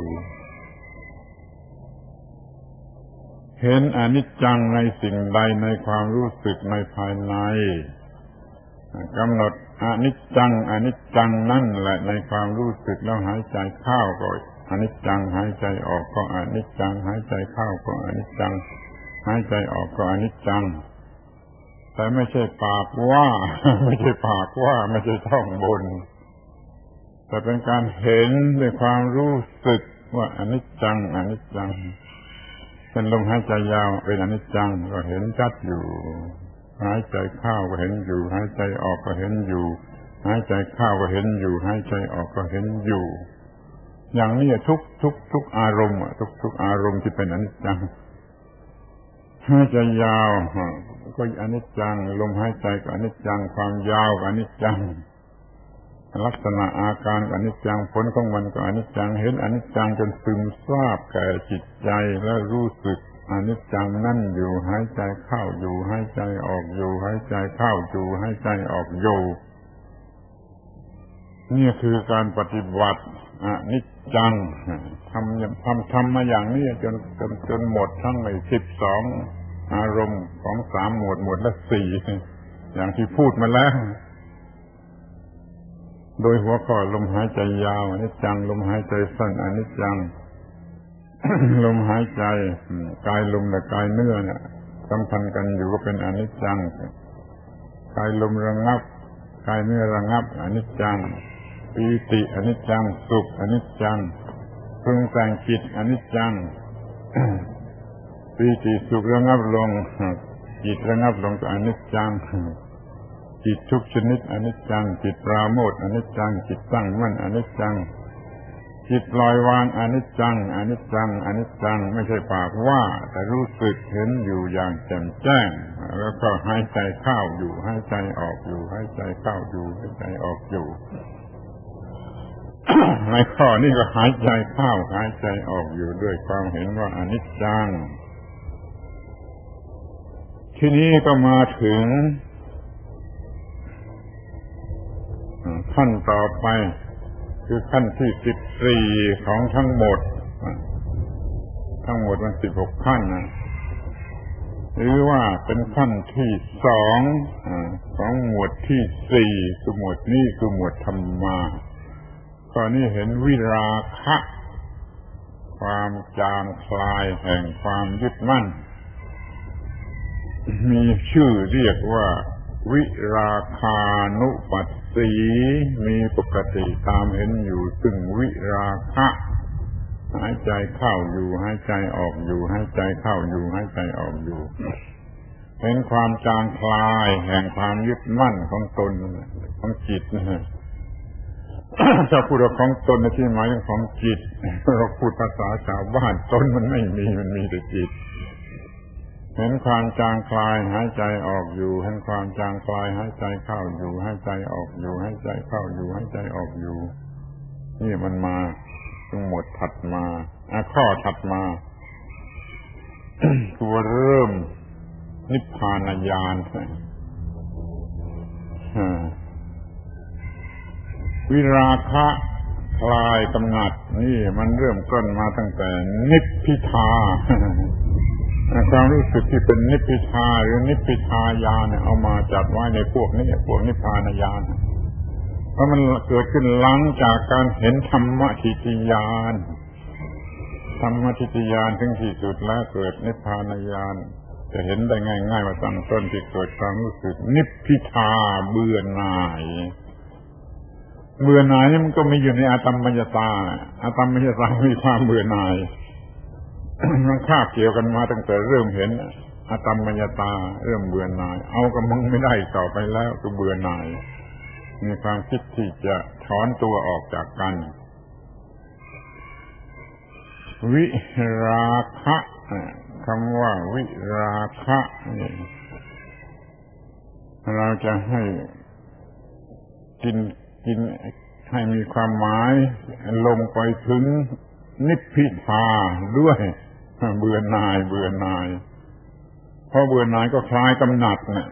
เห็นอนิจจังในสิ่งใดในความรู้สึกในภายในกำหนดอนิจจังอนิจจังนั่นแหละในความรู้สึกแล้วหายใจเข้าก็อนิจจังหายใจออกก็อนิจจังหายใจเข้าก็อนิจจังหายใจออกก็อนิจจังแต่ไม่ใช่ปากว่าไม่ใช่ปากว่าไม่ใช่ท่องบนแต่เป็นการเห็นด้วยความรู้สึกว่าอนิจจังอนิจจังเป็นลมหายใจยาวเป็นอนิจจังก็เห็นชัดอยู่หายใจเข้าก็เห็นอยู่หายใจออกก็เห็นอยู่หายใจเข้าก็เห็นอยู่หายใจออกก็เห็นอยู่อย่างนี้ทุกทุกทุกอารมณ์ทุกทุกอารมณ์ที่เป็นอนิจจังหายใจยาวก็อนิจจังลมหายใจก็อนิจจังความยาวก็อนิจจังลักษณะอาการก็อนิจจังผลของมันก็อนิจจังเห็นอนิจจังจนซึมซาบแก่จิตใจและรู้สึกอนิจจังนั่นอยู่หายใจเข้าอยู่หายใจออกอยู่หายใจเข้าอยู่หายใจออกอยู่นี่คือการปฏิบัติอนิจจังทำทำทำมาอย่างนี้จนจนจนหมดทั้งไอ้สิบสองอารมณ์ของสามหมวดหมวดละสี่อย่างที่พูดมาแล้วโดยหัวข้อลมหายใจยาวอนิจจังลมหายใจสั้นอนิจจัง ลมหายใจกายลมและกายเนื้อเนี่ยสัมพันธ์กันอยู่ก็เป็นอนิจจังกายลมระงับกายเนื้อระงับอนิจจังปีติอนิจจังสุขอนิจจังปรุงแต่งจิตอนิจจัง ปีติสุขระงับลงจิตระงับลงก็อนิจจังจิตทุกชนิดอนิจจังจิตปราโมทย์อนิจจังจิตตั้งมั่นอนิจจังจิตลอยวางอนิจจังอนิจจังอนิจจังไม่ใช่ปากว่าแต่รู้สึกเห็นอยู่อย่างแจ่มแจ้งแล้วก็หายใจเข้าอยู่หายใจออกอยู่หายใจเข้าอยู่หายใจออกอยู่ ในข้อนี้ก็หายใจเข้าหายใจออกอยู่ด้วยความเห็นว่าอนิจจังทีนี้ก็มาถึงขั้นต่อไปคือขั้นที่สิบสี่ของทั้งหมดทั้งหมดมันสิบหกขั้นนะหรือว่าเป็นขั้นที่สองของหมวดที่สี่คือหมวดนี้คือหมวดธรรมาตอนนี้เห็นวิราคะความจางคลายแห่งความยึดมั่นมีชื่อเรียกว่าวิราคานุปัสสีมีปกติตามเห็นอยู่ซึ่งวิราคะหายใจเข้าอยู่หายใจออกอยู่หายใจเข้าอยู่หายใจออกอยู่เห็นความจางคลายแห่งความยึดมั่นของตนของจิตนะถ้าพูดว่าของตนในที่หมายถึงของจิตเราพูดภาษาชาวบ้านตนมันไม่มีมันมีแต่จิตเห็นความจางคลายหายใจออกอยู่เห็นความจางคลายหายใจเข้าอยู่หายใจออกอยู่หายใจเข้าอยู่หายใจออกอยู่นี่มันมาทั้งหมดถัดมาอ่ะข้อถัดมา ตัวเริ่มนิพพานญาณวิราคะคลายกำหนัดนี่มันเริ่มต้นมาตั้งแต่นิพพิทาความรู้สึกที่เป็นนิพพิทาหรือนิพพิทายานเอามาจัดไว้ในพวกนี้พวกนิพพานญาณเพราะมันเกิดขึ้นหลังจากการเห็นธรรมทิฏฐิญาณธรรมทิฏฐิญาณถึงที่สุดแล้วเกิดนิพพานญาณจะเห็นได้ง่ายๆว่าตั้งต้นที่เกิดความรู้สึกนิพพิทาเบื่อหน่ายเบื่อหน่ายนี่มันก็มีอยู่ในอาตมมัญญตาอาตมมัญญตามีความเบื่อหน่าย มันคาบเกี่ยวกันมาตั้งแต่เริ่มเห็นอาตมมัญญตาเริ่มเบื่อหน่ายเอากำลังไม่ได้ต่อไปแล้วคือเบื่อหน่ายมีความคิดที่จะถอนตัวออกจากกันวิราคะคำว่าวิราคะนี่เราจะให้กินกินให้มีความหมายลงไปถึงนิพพิทาด้วยเบื่อหน่ายเบื่อหน่ายเพราะเบื่อหน่ายก็คลายกำหนัดน่ะ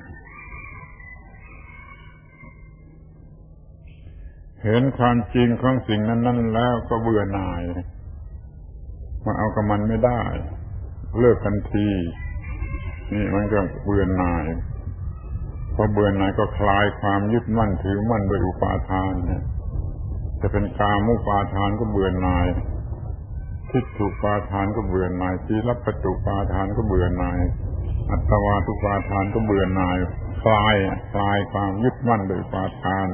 เห็นความจริงของสิ่งนั้นๆแล้วก็เบื่อหน่ายมาเอากับมันไม่ได้เลิกทันทีนี่มันก็เบื่อหน่ายพอเบื่อหน่ายก็คลายความยึดมั่นถือมั่นโดยอุปาทานจะเป็นกามุปาทานก็เบื่อหน่ายทิฏฐุปาทานก็เบื่อหน่ายศีลปัจจุปาทานก็เบื่อหน่ายอัตตวาทุปาทานก็เบื่อหน่ายคลายคลายความยึดมั่นโดยอุปาทาน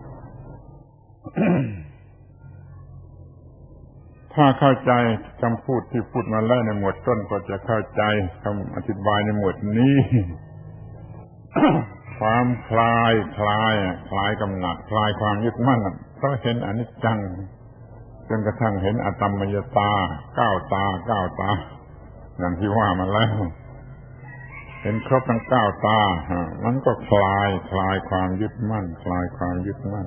ถ้าเข้าใจคำพูดที่พูดมาแล้วในหมวดต้นก็จะเข้าใจคำอธิบายในหมวดนี้ ความคลายคลายคลายกำหนัดคลายความยึดมั่นเพราะเห็นอนิจจังจนกระทั่งเห็นอตัมมยตาเก้าตาเก้าตาอย่างที่ว่ามาแล้วเห็นครบทั้งเก้าตามันก็คลายคลายความยึดมั่นคลายความยึดมั่น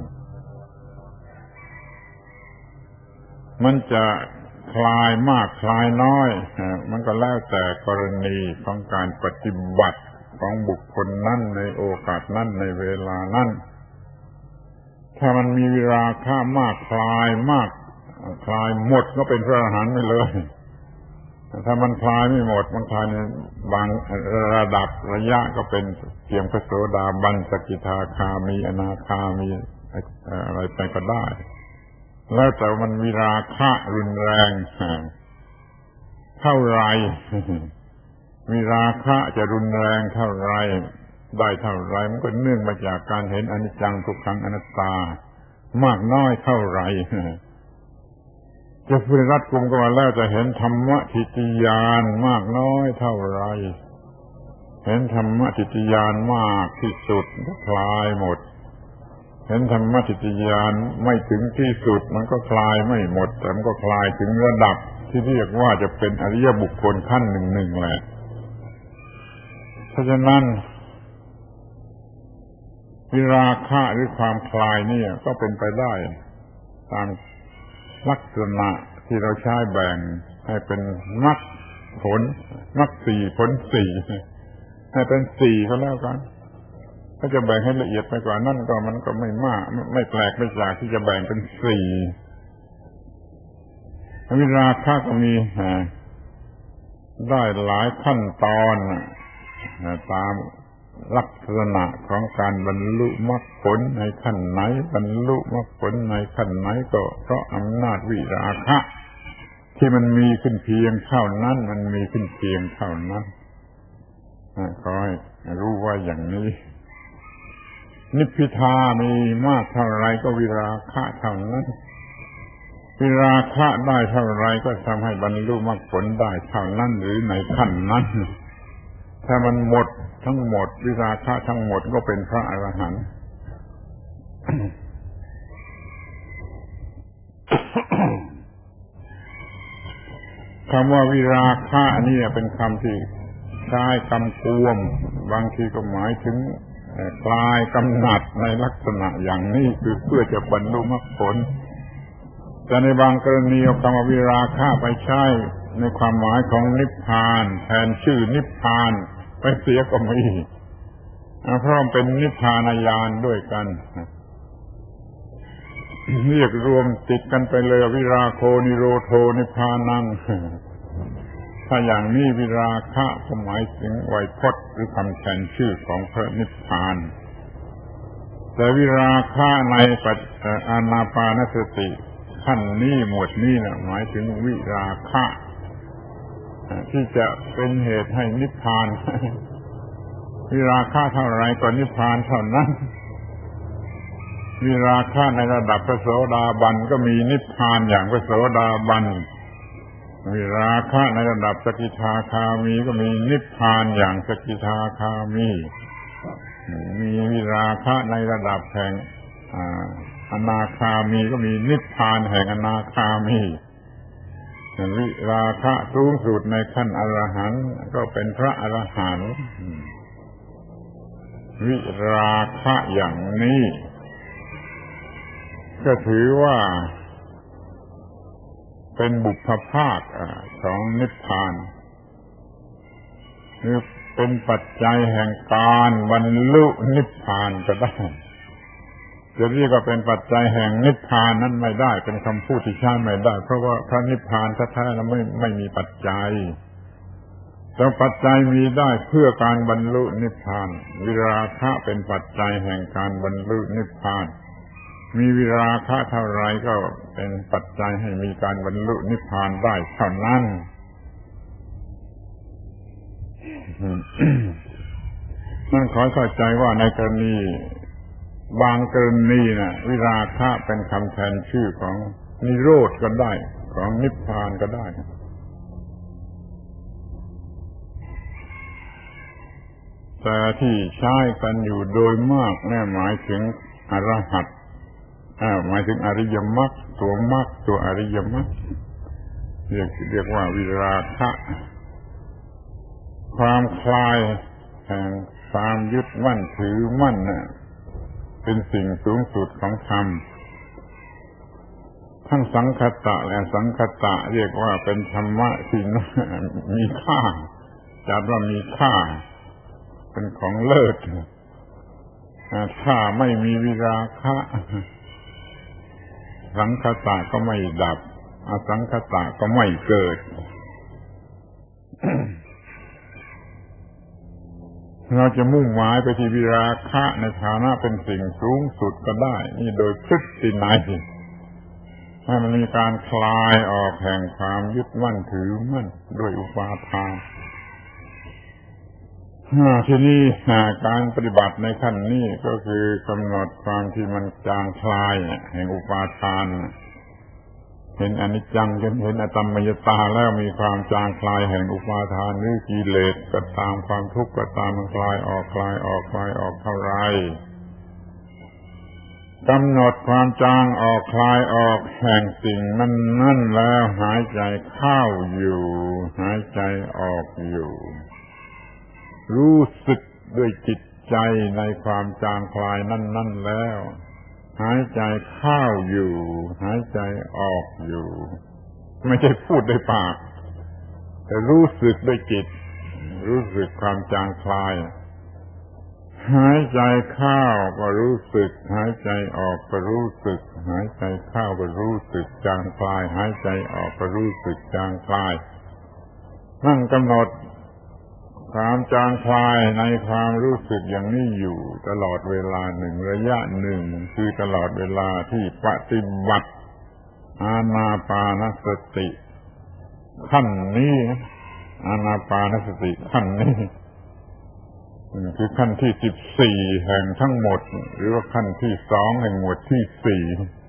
มันจะคลายมากคลายน้อยมันก็แล้วแต่กรณีของการปฏิบัติของบุคคลนั้นในโอกาสนั้นในเวลานั้นถ้ามันมีเวลาค่ามากคลายมากคลายหมดก็เป็นพระอรหันต์ไปเลยถ้ามันคลายไม่หมดมันคลายในบางระดับระยะก็เป็นเพียงพระโสดาบันสกิทาคามีอนาคามีอะไรไปก็ได้แล้วแต่มันมีราคะรุนแรงเท่าไรมีราคะจะรุนแรงเท่าไรได้เท่าไรมันก็เนื่องมาจากการเห็นอนิจจังทุกขังอนัตตามากน้อยเท่าไรจะพูดรัดกุมก็มาแล้วจะเห็นธรรมะทิฏฐิญาณมากน้อยเท่าไรเห็นธรรมะทิฏฐิญาณมากที่สุดก็คลายหมดเห็นธรรมะทิฏฐิญาณไม่ถึงที่สุดมันก็คลายไม่หมดแต่มันก็คลายถึงระดับที่เรียกว่าจะเป็นอริยบุคคลขั้นหนึ่งๆแหละเพราะฉะนั้นวิราคะหรือความคลายนี่ก็เป็นไปได้ตามลักษณะที่เราใช้แบ่งให้เป็นมรรคผลมรรคสี่ผลสี่ให้เป็นสี่ก็แล้วกันถ้าจะแบ่งให้ละเอียดไปกว่านั้นก็มันก็ไม่มากไม่แปลกไปจากที่จะแบ่งเป็นสี่วิราคะก็มีได้หลายขั้นตอนตามลักษณะของการบรรลุมรรคผลในขั้นไหนบรรลุมรรคผลในขั้นไหนก็เพราะอำนาจวิราคะที่มันมีขึ้นเพียงเท่านั้นมันมีขึ้นเพียงเท่านั้นขอให้รู้ว่าอย่างนี้นิพพิทามีมากเท่าไรก็วิราคะเท่านั้นวิราคะได้เท่าไรก็ทำให้บรรลุมรรคผลได้เท่านั้นหรือในขั้นนั้นถ้ามันหมดทั้งหมดวิราคะทั้งหมดก็เป็นพระอรหันต์ คำว่าวิราคะนี่เป็นคำที่คลายกำกวมบางทีก็หมายถึงคลายกำหนัดในลักษณะอย่างนี้คือเพื่อจะบรรลุมรรคผลแต่ในบางกรณีเอาคำว่าวิราคะไปใช้ในความหมายของนิพพานแทนชื่อนิพพานไปเสียก็มีเพราะเป็นนิพพานญาณด้วยกันเรียกรวมติดกันไปเลยวิราโคนิโรโธนิพพานังถ้าอย่างนี้วิราคะก็หมายถึงไวยพจน์หรือคำแทนชื่อของพระนิพพานแต่วิราคะในปัจอานาปานสติขั้นนี้หมวดนี้นะหมายถึงวิราคะที่จะเป็นเหตุให้นิพพานวิราคะเท่าไรก็นิพพานเท่านั้นวิราคะในระดับพระโสดาบันก็มีนิพพานอย่างพระโสดาบันวิราคะในระดับสกิทาคามีก็มีนิพพานอย่างสกิทาคามีมีวิราคะในระดับแห่งอนาคามีก็มีนิพพานแห่งอนาคามีวิราคะสูงสุดในขั้นอรหันต์ก็เป็นพระอรหันต์วิราคะอย่างนี้ก็ถือว่าเป็นบุพภาคของนิพพานหรือเป็นปัจจัยแห่งการบรรลุนิพพานก็ได้จะเรียกว่าเป็นปัจจัยแห่งนิพพานนั้นไม่ได้เป็นคำพูดที่ใช้ไม่ได้เพราะว่าพระนิพพานแท้ๆแล้วไม่ไม่มีปัจจัยแต่ปัจจัยมีได้เพื่อการบรรลุนิพพานวิราคะเป็นปัจจัยแห่งการบรรลุนิพพานมีวิราคะเท่าไรก็เป็นปัจจัยให้มีการบรรลุนิพพานได้เท่านั้นนั่นขอเข้าใจว่าในกรณีบางกรณีน่ะวิราคะเป็นคำแทนชื่อของนิโรธก็ได้ของนิพพานก็ได้แต่ที่ใช้กันอยู่โดยมากแน่หมายถึงอรหัตหมายถึงอริยมรรคตัวมรรคตัวอริยมรรคเรียกเรียกว่าวิราคะความคลายแห่งความยึดมั่นถือมั่นน่ะเป็นสิ่งสูงสุดของธรรมทั้งสังคตะและสังคตะเรียกว่าเป็นธรรมะที่มีค่าจัดว่ามีค่าเป็นของเลิศถ้าไม่มีวิราคะสังคตะก็ไม่ดับอสังคตะก็ไม่เกิด เราจะมุ่งหมายไปที่วิราคะในฐานะเป็นสิ่งสูงสุดก็ได้นี่โดยพฤตินัยให้มันมีการคลายออกแห่งความยึดมั่นถือมั่นด้วยอุปาทานที่นี่การปฏิบัติในขั้นนี้ก็คือกำหนดความที่มันจางคลายแห่งอุปาทานเห็นอนิจจังเห็นอตัมมยตาแล้วมีความจางคลายแห่งอุปาทานหรือกิเลสก็ตามความทุกข์ก็ตามมันคลายออกคลายออกคลายออกเท่าไรกำหนดความจางออกคลายออกแห่งสิ่งนั้นนั่นแล้วหายใจเข้าอยู่หายใจออกอยู่รู้สึกด้วยจิตใจในความจางคลายนั่นๆแล้วหายใจเข้าอยู่หายใจออกอยู่ไม่ใช่พูดด้วยปากแต่รู้สึกด้วยจิตรู้สึกความจางคลายหายใจเข้าก็รู้สึกหายใจออกก็รู้สึกหายใจเข้าก็รู้สึกจางคลายหายใจออกก็รู้สึกจางคลายนั่งกำหนดความจางคลายในความรู้สึกอย่างนี้อยู่ตลอดเวลาหนึ่งระยะหนึ่งคือตลอดเวลาที่ปฏิบัติอานาปานสติขั้นนี้อานาปานสติขั้นนี้คือขั้นที่สิบสี่แห่งทั้งหมดหรือว่าขั้นที่สองแห่งหมวดที่สี่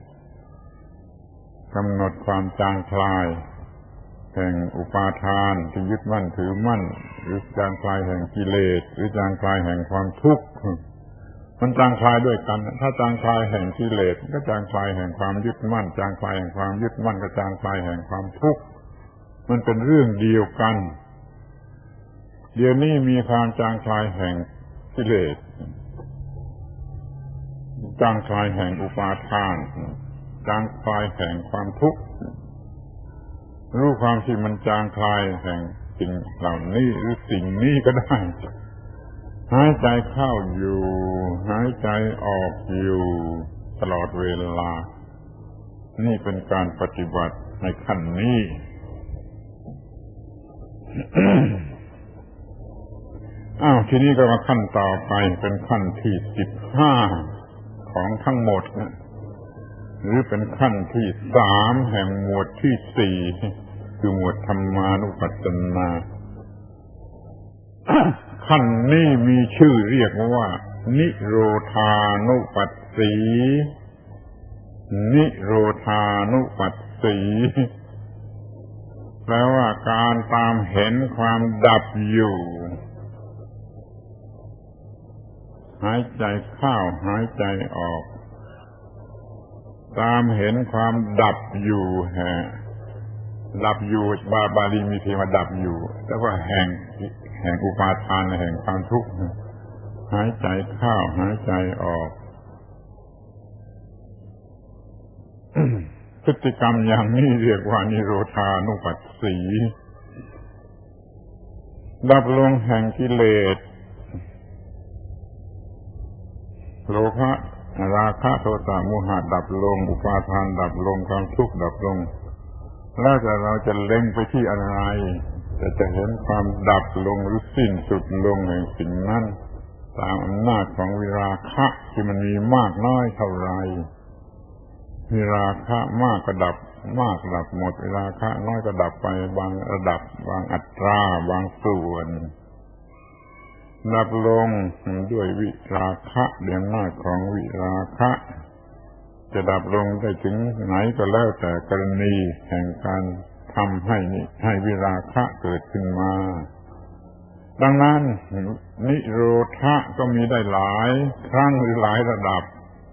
กำหนดความจางคลายแห่งอุปาทานที่ยึดมั่นถือมั่นหรือจางคลายแห่งกิเลสหรือจางคลายแห่งความทุกข์มันจางคลายด้วยกันถ้าจางคลายแห่งกิเลสก็จางคลายแห่งความยึดมั่นจางคลายแห่งความยึดมั่นก็จางคลายแห่งความทุกข์มันเป็นเรื่องเดียวกันเดี๋ยวนี้มีความจางคลายแห่งกิเลสจางคลายแห่งอุปาทานจางคลายแห่งความทุกข์รู้ความที่มันจางคลายแห่งสิ่งเหล่านี้หรือสิ่งนี้ก็ได้หายใจเข้าอยู่หายใจออกอยู่ตลอดเวลานี่เป็นการปฏิบัติในขั้นนี้ อ้าวทีนี้ก็มาขั้นต่อไปเป็นขั้นที่สิบห้าของทั้งหมดนะหรือเป็นขั้นที่สามแห่งหมวดที่สี่คือหมวดธรรมานุปัสสนา ขั้นนี้มีชื่อเรียกว่านิโรธานุปัสสีนิโรธานุปัสสีแปลว่าการตามเห็นความดับอยู่หายใจเข้าหายใจออกตามเห็นความดับอยู่แห่งดับอยู่บาบาลีมีเพียงว่าดับอยู่แต่ว่าแห่งแห่งอุปาทานแห่งความทุกข์หายใจเข้าหายใจออก พฤติกรรมอย่างนี้เรียกว่านิโรธานุปัสสีดับลงแห่งกิเลสโลภะราคะโทสะโมหะดับลงอุปาทานดับลงความทุกข์ดับลงแล้วแต่เราจะเล็งไปที่อะไรจะจะเห็นความดับลงหรือสิ้นสุดลงแห่งสิ่งนั้นตามอำนาจของวิราคะที่มันมีมากน้อยเท่าไรวิราคะมากก็ดับมากดับหมดวิราคะน้อยก็ดับไปบางระดับบางอัตราบางส่วนดับลงด้วยวิราคะเดือนหน้าของวิราคะจะดับลงได้ถึงไหนก็แล้วแต่กรณีแห่งการทำให้นี่ให้วิราคะเกิดขึ้นมาดังนั้นนิโรธะก็มีได้หลายครั้งหรือหลายระดับ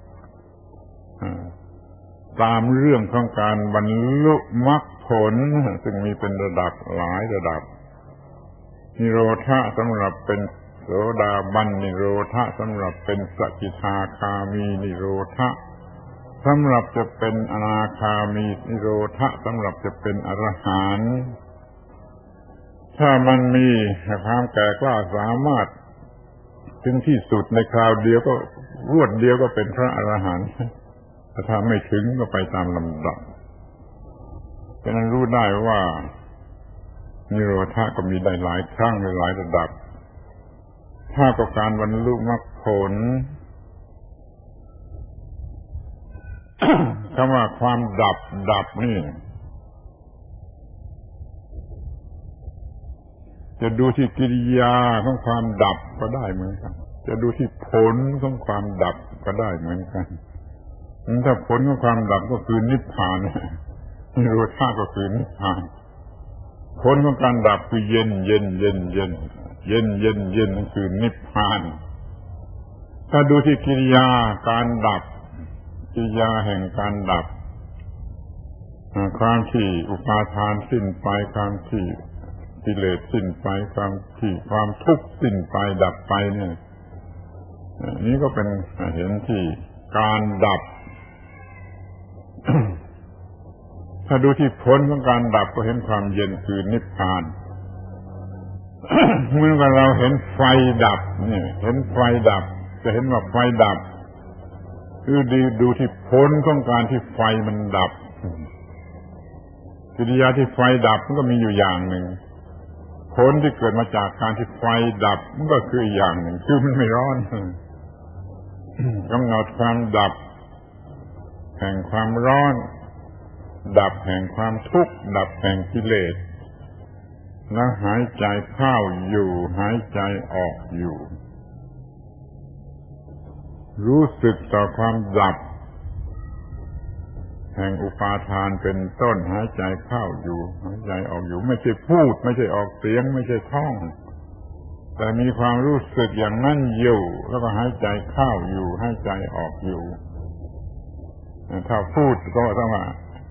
ตามเรื่องของการบรรลุมรรคผลซึ่งมีเป็นระดับหลายระดับนิโรธะสำหรับเป็นโสดาบันนิโรธะสำหรับเป็นสกิทาคามีนิโรธะสำหรับจะเป็นอนาคามีนิโรธะสำหรับจะเป็นอรหันต์ถ้ามันมีความแก่กล้าสามารถถึงที่สุดในคราวเดียวก็รวดเดียวก็เป็นพระอรหันต์ถ้าไม่ถึงก็ไปตามลำดับฉะนั้นรู้ได้ว่านิโรธะก็มีได้หลายครั้งหลายระดับถ้ากับการบรรลุมรรคผล คำว่าความดับดับนี่จะดูที่กิริยาของความดับก็ได้เหมือนกันจะดูที่ผลของความดับก็ได้เหมือนกันถ้าผลของความดับก็คือนิพพานนิโรธาก็คือนิพพานผลของการดับคือเย็นเย็นเย็นเย็นเย็นเย็นเย็นนั่นคือนิพพานถ้าดูที่กิริยาการดับกิริยาแห่งการดับความที่อุปาทานสิ้นไปความที่กิเลสสิ้นไปความที่ความทุกข์สิ้นไปดับไปเนี่ยนี่ก็เป็นเห็นที่การดับ ถ้าดูที่ผลของการดับก็เห็นความเย็นคือนิพพาน เมื่อเราเห็นไฟดับเนี่ยเห็นไฟดับจะเห็นว่าไฟดับคือดูดูที่ผลของการที่ไฟมันดับกิริยาที่ไฟดับมันก็มีอยู่อย่างหนึ่งผลที่เกิดมาจากการที่ไฟดับมันก็คืออีกอย่างหนึ่งคือมันไม่ร้อนกำหนดความดับแห่งความร้อนดับแห่งความทุกข์ดับแห่งกิเลสแล้วหายใจเข้าอยู่หายใจออกอยู่รู้สึกต่อความดับแห่งอุปาทานเป็นต้นหายใจเข้าอยู่หายใจออกอยู่ไม่ใช่พูดไม่ใช่ออกเสียงไม่ใช่ท่องแต่มีความรู้สึกอย่างนั้นอยู่แล้วก็หายใจเข้าอยู่หายใจออกอยู่ถ้าพูดก็ต้องว่า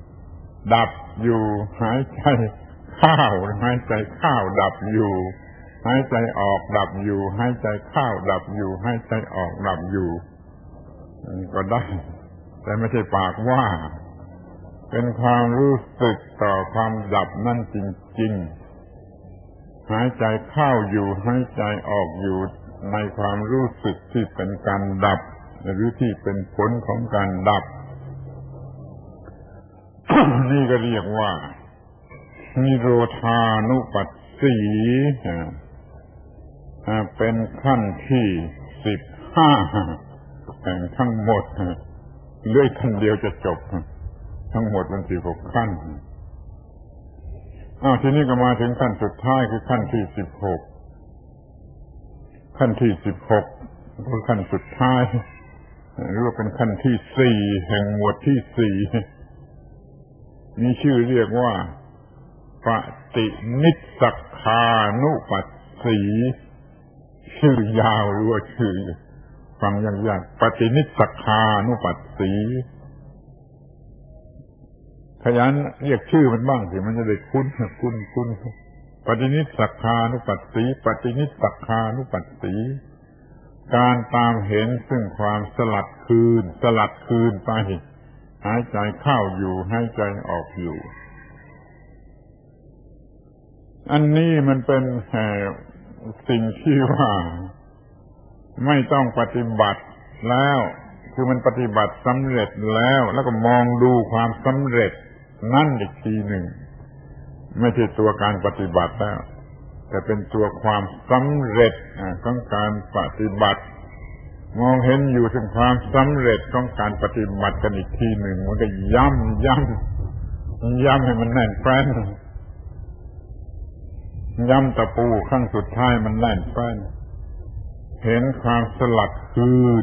ดับอยู่หายใจเข้าหายใจเข้าดับอยู่หายใจออกดับอยู่หายใจเข้าดับอยู่หายใจออกดับอยู่ก็ได้แต่ไม่ใช่ปากว่าเป็นความรู้สึกต่อความดับนั่นจริงๆหายใจเข้าอยู่หายใจออกอยู่ในความรู้สึกที่เป็นการดับหรือที่เป็นผลของการดับ นี่ก็เรียกว่านิโรธานุปัสสีเป็นขั้นที่สิบห้าแห่งทั้งหมดเหลือขั้นเดียวจะจบทั้งหมดมันสิบหกขั้นอ้าวทีนี้ก็มาถึงขั้นสุดท้ายคือขั้นที่สิบหกขั้นที่สิบหกคือขั้นสุดท้ายหรือว่าเป็นขั้นที่สี่แห่งหมวดที่สี่มีชื่อเรียกว่าปฏินิสสักขานุปัสสีชื่อยาวหรือว่าชื่อฟังยากๆปฏินิสสักขานุปัสสีขยันเรียกชื่อมันบ้างสิมันจะได้คุ้นคุ้นคุ้นปฏินิสสักขานุปัสสีปฏินิสสักขานุปัสสีการตามเห็นซึ่งความสลัดคืนสลัดคืนไปหายใจเข้าอยู่หายใจออกอยู่อันนี้มันเป็นสิ่งที่ว่าไม่ต้องปฏิบัติแล้วคือมันปฏิบัติสำเร็จแล้วแล้วก็มองดูความสำเร็จนั่นอีกทีหนึ่งไม่ใช่ตัวการปฏิบัติแล้วแต่เป็นตัวความสำเร็จของการปฏิบัติมองเห็นอยู่ถึงความสำเร็จของการปฏิบัติกันอีกทีหนึ่งมันก็ย้ำย้ำย้ำให้มันแน่นแฟ้นย้ำตะปูครั้งสุดท้ายมันแน่นแฟ้นเห็นความสลัดคืน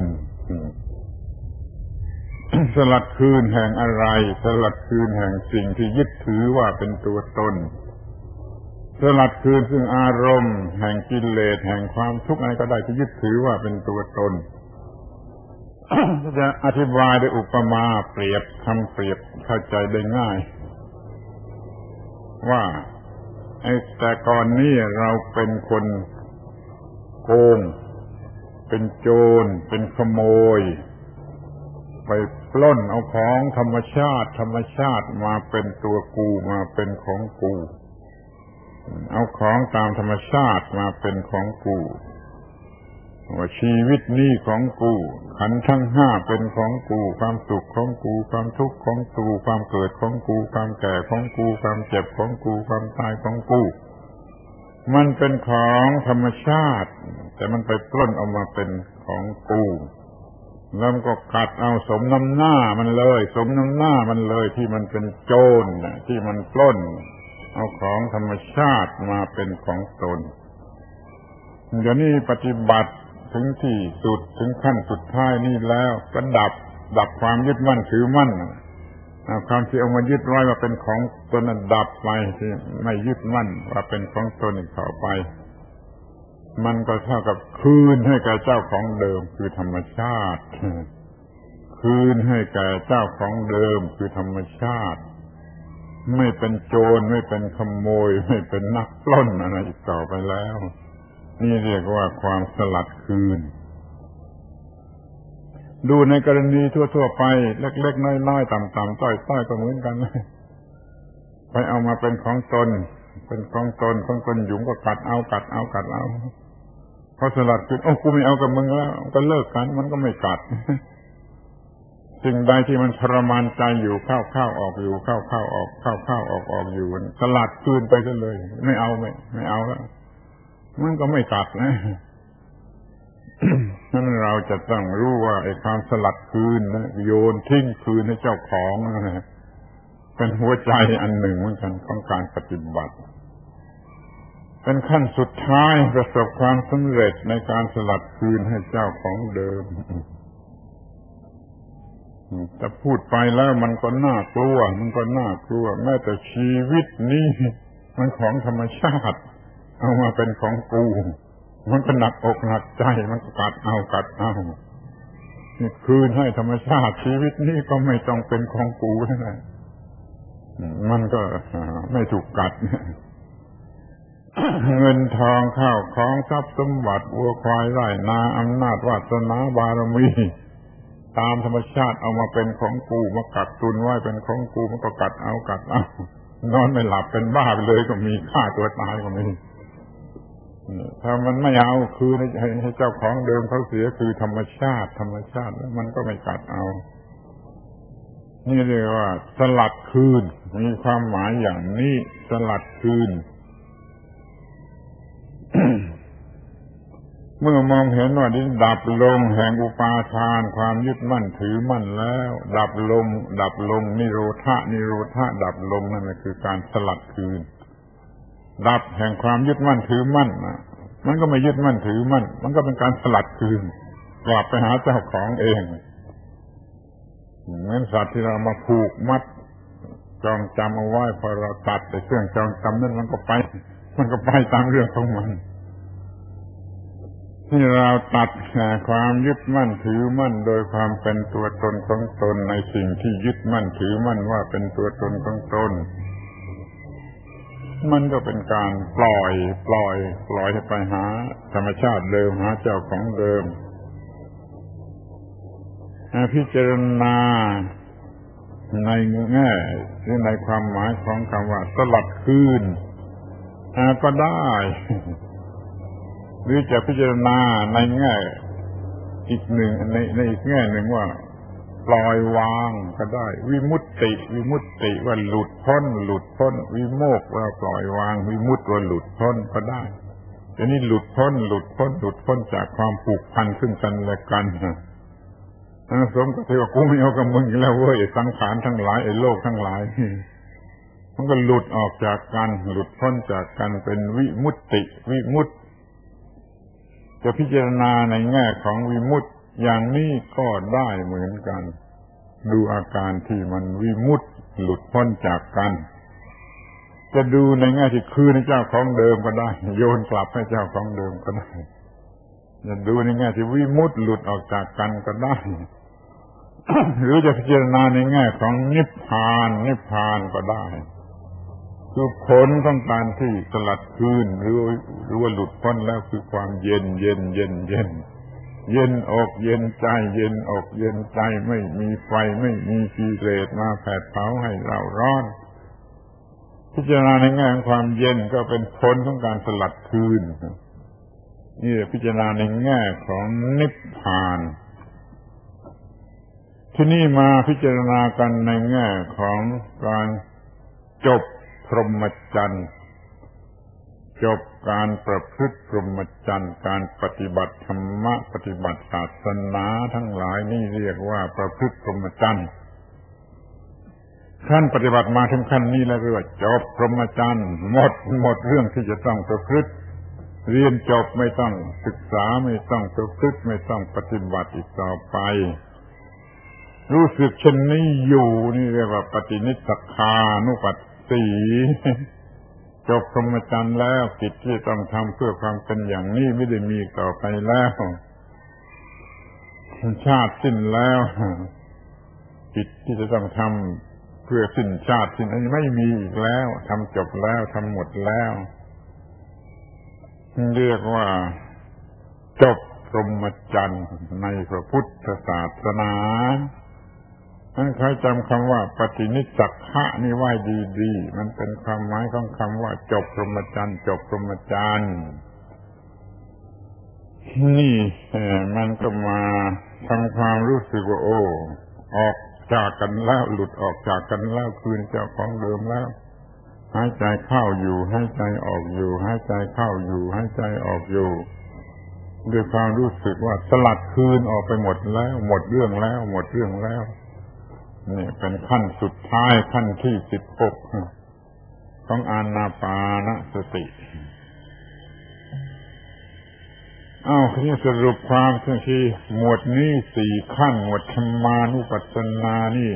สลัดคืนแห่งอะไรสลัดคืนแห่งสิ่งที่ยึดถือว่าเป็นตัวตนสลัดคืนซึ่งอารมณ์แห่งกิเลสแห่งความทุกข์อะไรก็ได้ที่ยึดถือว่าเป็นตัวตน จะอธิบายด้วยอุปมาเปรียบคำเปรียบเข้าใจได้ง่ายว่าไอ้แต่ก่อนนี้เราเป็นคนโกงเป็นโจรเป็นขโมยไปปล้นเอาของธรรมชาติธรรมชาติมาเป็นตัวกูมาเป็นของกูเอาของตามธรรมชาติมาเป็นของกูว่าชีวิตนี้ของกูขันธ์ทั้งห้าเป็นของกูความสุขของกูความทุกข์ของกูความเกิดของกูความแก่ของกูความเจ็บของกูความตายของกูมันเป็นของธรรมชาติแต่มันไปปล้นเอามาเป็นของกูแล้วก็กัดเอาสมน้ำหน้ามันเลยสมน้ำหน้ามันเลยที่มันเป็นโจรที่มันปล้นเอาของธรรมชาติมาเป็นของตนเดี๋ยวนี้ปฏิบัติถึงที่สุดถึงขั้นสุดท้ายนี่แล้วก็ดับดับความยึดมั่นถือมั่นความที่เอามายึดไว้ว่าเป็นของตนนั้นดับไปที่ไม่ยึดมั่นว่าเป็นของตนอีกต่อไปมันก็เท่ากับคืนให้แก่เจ้าของเดิมคือธรรมชาติคืนให้แก่เจ้าของเดิมคือธรรมชาติไม่เป็นโจรไม่เป็นขโมยไม่เป็นนักปล้นอะไรอีกต่อไปแล้วนี่เรียกว่าความสลัดคืนดูในกรณีทั่วๆไปเล็กๆน้อยๆต่ำๆต้อยๆก็เหมือนกันไปเอามาเป็นของตนเป็นของตนของตนหยุ่งก็กัดเอากัดเอากัดเอาพอสลัดคืนโอ้กูไม่เอากับมึงแล้วก็เลิกกันมันก็ไม่กัดสิ่งใดที่มันทรมานใจอยู่เข้าๆออกอยู่เข้าๆออกเข้าๆออกออกอยู่สลัดคืนไปซะเลยไม่เอาไม่ไม่เอาแล้วมันก็ไม่กัดนะ นั้นเราจะต้องรู้ว่าไอ้ความสลัดคืนนะโยนทิ้งคืนให้เจ้าของนะเป็นหัวใจอันหนึ่งเหมือนกันของการปฏิบัติเป็นขั้นสุดท้ายประสบความสำเร็จในการสลัดคืนให้เจ้าของเดิมแต่พูดไปแล้วมันก็น่ากลัวมันก็น่ากลัวแม้แต่ชีวิตนี้มันของธรรมชาติเอามาเป็นของกูมันก็หนักอกหนักใจมันก็กัดเอากัดเอานี่คืนให้ธรรมชาติชีวิตนี้ก็ไม่ต้องเป็นของกูแล้วมันก็ไม่ถูกกัดเงินทองข้าวของทรัพย์สมบัติวัวควายไร่นาอำนาจวาสนาบารมีตามธรรมชาติเอามาเป็นของกูมากักตุนไว้เป็นของกูมันก็กัดเอากัดเอานอนไม่หลับเป็นบ้าไปเลยก็มีฆ่าตัวตายก็มีถ้ามันไม่เอาคือให้ให้เจ้าของเดิมเขาเสียคือธรรมชาติธรรมชาติแล้วมันก็ไม่กัดเอานี่เรียกว่าสลัดคืนมีความหมายอย่างนี้สลัดคืน เมื่อมองเห็นว่านี้ดับลงแห่งอุปาทานความยึดมั่นถือมั่นแล้วดับลงดับลงนิโรธะนิโรธะดับลงนั่นคือการสลัดคืนดับแห่งความยึดมั่นถือมั่นนะมันก็ไม่ยึดมั่นถือมั่นมันก็เป็นการสลัดคืนกลับไปหาเจ้าของเองเหมือนสัตว์ที่เรามาผูกมัดจองจำเอาไว้พอเราตัดแต่เครื่องจองจำนั้นมันก็ไปมันก็ไปตามเรื่องของมันที่เราตัดความยึดมั่นถือมั่นโดยความเป็นตัวตนของตนในสิ่งที่ยึดมั่นถือมั่นว่าเป็นตัวตนของตนมันก็เป็นการปล่อยปล่อยปล่อยให้ไปหาธรรมชาติเดิมหาเจ้าของเดิมพิจารณาในแง่หรือในความหมายของคำว่าสลัดคืนก็ได้หรือจะพิจารณาในแง่อีกหนึ่งในในอีกแง่หนึ่งว่าปล่อยวางก็ได้วิมุตติวิมุตติว่าหลุดพ้นหลุดพ้นวิโมกข์ว่าปล่อยวางวิมุตติว่าหลุดพ้นก็ได้ทีนี้หลุดพ้นหลุดพ้นหลุดพ้นจากความผูกพันซึ่งกันและกันสมกับที่ว่ากูไม่เอากับมึงแล้วเว้ยสังขารทั้งหลายไอ้โลกทั้งหลายมันก็หลุดออกจากกันหลุดพ้นจากกันเป็นวิมุตติวิมุตติจะพิจารณาในแง่ของวิมุตติอย่างนี้ก็ได้เหมือนกันดูอาการที่มันวิมุตติหลุดพ้นจากกันจะดูในแง่ที่คืนให้เจ้าของเดิมก็ได้โยนกลับให้เจ้าของเดิมก็ได้จะดูในแง่ที่วิมุตติหลุดออกจากกันก็ได้ หรือจะพิจารณาในแง่ของนิพพานนิพพานก็ได้คือผลของการที่สลัดคืนหรือหรือว่าหลุดพ้นแล้วคือความเย็นเย็นเย็นเย็นเย็นอกเย็นใจเย็นอกเย็นใจไม่มีไฟไม่มีกิเลสมาแผดเผาให้เราร้อนพิจารณาในแง่ของความเย็นก็เป็นผลของการสลัดคืนนี่พิจารณาในแง่ของนิพพานที่นี่มาพิจารณากันในแง่ของการจบพรหมจรรย์จบการประพฤติพรหมจรรย์การปฏิบัติธรรมะปฏิบัติศาสนาทั้งหลายนี่เรียกว่าประพฤติพรหมจรรย์ขั้นปฏิบัติมาถึงขั้นนี้แล้วเรียกว่าจบพรหมจรรย์หมดหมดเรื่องที่จะต้องประพฤติเรียนจบไม่ต้องศึกษาไม่ต้องประพฤติไม่ต้องปฏิบัติอีกต่อไปรู้สึกเช่นนี้อยู่นี่เรียกว่าปฏินิสสคานุปัสสีจบพรหมจรรย์แล้วกิจที่ต้องทำเพื่อความเป็นอย่างนี้ไม่ได้มีต่อไปแล้วชาติสิ้นแล้วกิจที่จะต้องทำเพื่อสิ้นชาติสิ้นอันนี้ไม่มีอีกแล้วทำจบแล้วทำหมดแล้วเรียกว่าจบพรหมจรรย์ในพระพุทธศาสนาท่านเคยจำคำว่าปฏินิสสักขะนี่ไว้ดีๆมันเป็นความหมายของคำว่าจบพรหมจรรย์จบพรหมจรรย์นี่มันก็มาทำความรู้สึกว่าโอ้ออกจากกันแล้วหลุดออกจากกันแล้วคืนเจ้าของเดิมแล้วหายใจเข้าอยู่หายใจออกอยู่หายใจเข้าอยู่หายใจออกอยู่ด้วยความรู้สึกว่าสลัดคืนออกไปหมดแล้วหมดเรื่องแล้วหมดเรื่องแล้วนี่เป็นขั้นสุดท้ายขั้นที่สิบหกของอานาปานสติอ้าวทีนี้สรุปความที่หมวดนี้สี่ขั้นหมวดธรรมานุปัสสนานี่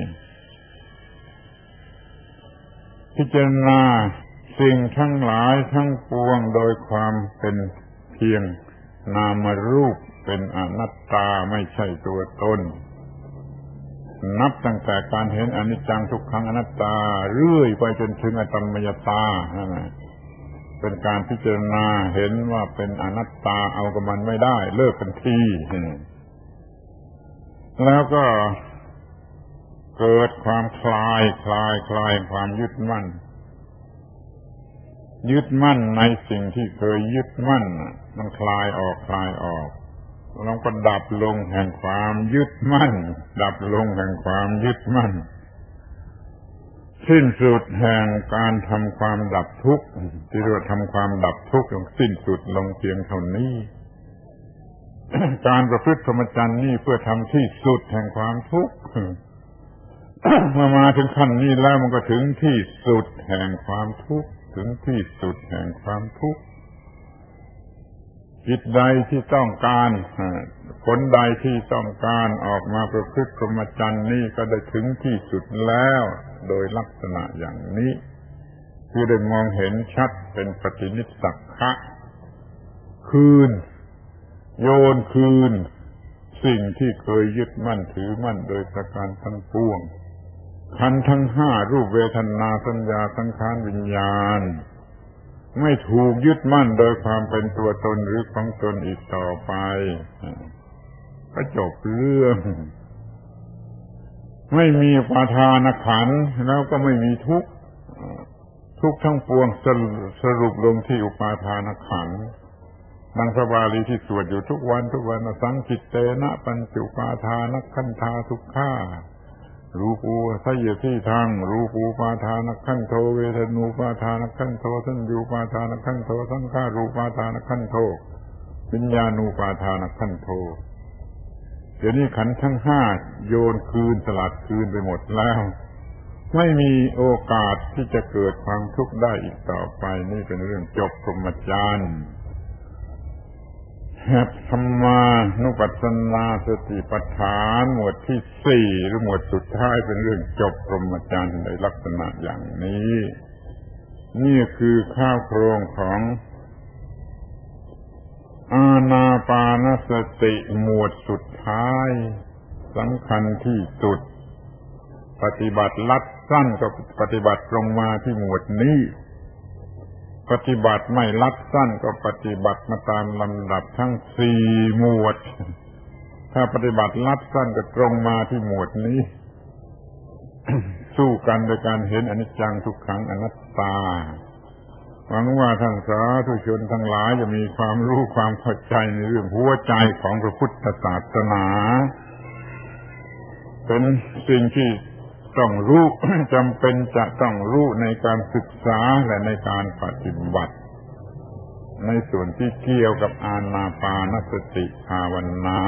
พิจารณาสิ่งทั้งหลายทั้งปวงโดยความเป็นเพียงนามรูปเป็นอนัตตาไม่ใช่ตัวตนนับตั้งแต่การเห็นอนิจจังทุกขังอนัตตาเรื่อยไปจนถึงอตมมยตานั่นแหละเป็นการพิจารณาเห็นว่าเป็นอนัตตาเอากับมันไม่ได้เลิกกันทีแล้วก็เกิดความคลายคลายคลายความยึดมั่นยึดมั่นในสิ่งที่เคยยึดมั่นมันคลายออกคลายออกแล้วก็ดับลงแห่งความยึดมั่นดับลงแห่งความยึดมั่นสิ้นสุดแห่งการทำความดับทุกข์ที่เรียกว่าทำความดับทุกข์ลงสิ้นสุดลงเพียงเท่านี้ การประพฤติพรหมจรรย์นี่เพื่อทำที่สุดแห่งความทุกข์ เมื่อมาถึงขั้นนี้แล้วมันก็ถึงที่สุดแห่งความทุกข์ถึงที่สุดแห่งความทุกข์จิตใดที่ต้องการผลใดที่ต้องการออกมาประพฤติพรหมจรรย์นี่ก็ได้ถึงที่สุดแล้วโดยลักษณะอย่างนี้คือได้มองเห็นชัดเป็นปฏินิสสักขะคืนโยนคืนสิ่งที่เคยยึดมั่นถือมั่นโดยประการทั้งปวงขันธ์ทั้งห้ารูปเวทนาสัญญาสังขารวิญญาณไม่ถูกยึดมั่นโดยความเป็นตัวตนหรือของตนอีกต่อไปก็จบเรื่องไม่มีอุปาทานขันธ์แล้วก็ไม่มีทุกข์ทุกข์ทั้งปวงสรุปลงที่อุปาทานขันธ์ดังพระบาลีที่สวดอยู่ทุกวันทุกวันสังคิตเตนะปัญจุปาทานขันธาทุกขารูปูสัยที่ทางรูปูปาทานขันโทเวทนูปาทานขันโทสัญญูปาทานขันโทสังขารูปาทานขันโทวิญญาณูปาทานขันโทเดี๋ยวนี้ขันธ์ทั้งห้าโยนคืนสลัดคืนไปหมดแล้วไม่มีโอกาสที่จะเกิดความทุกข์ได้อีกต่อไปนี่เป็นเรื่องจบพรหมจรรย์ธรรมานุปัสสนาสติปัฏฐานหมวดที่สี่หรือหมวดสุดท้ายเป็นเรื่องจบพรหมจรรย์ในลักษณะอย่างนี้นี่คือข้าวโครงของอานาปานสติหมวดสุดท้ายสำคัญที่สุดปฏิบัติลัดสั้นก็ปฏิบัติตรงมาที่หมวดนี้ปฏิบัติไม่ลัดสั้นก็ปฏิบัติมาตามลำดับทั้งสี่หมวดถ้าปฏิบัติลัดสั้นก็ตรงมาที่หมวดนี้ สู้กันโดยการเห็นอนิจจังทุกขังอนัตตาหวังว่าท่านสาธุชนทั้งหลายจะมีความรู้ความเข้าใจในเรื่องหัวใจของพระพุทธศาสนาเป็นสิ่งที่ต้องรู้ จำเป็นจะต้องรู้ในการศึกษาและในการปฏิบัติในส่วนที่เกี่ยวกับอานาปานสติภาวนา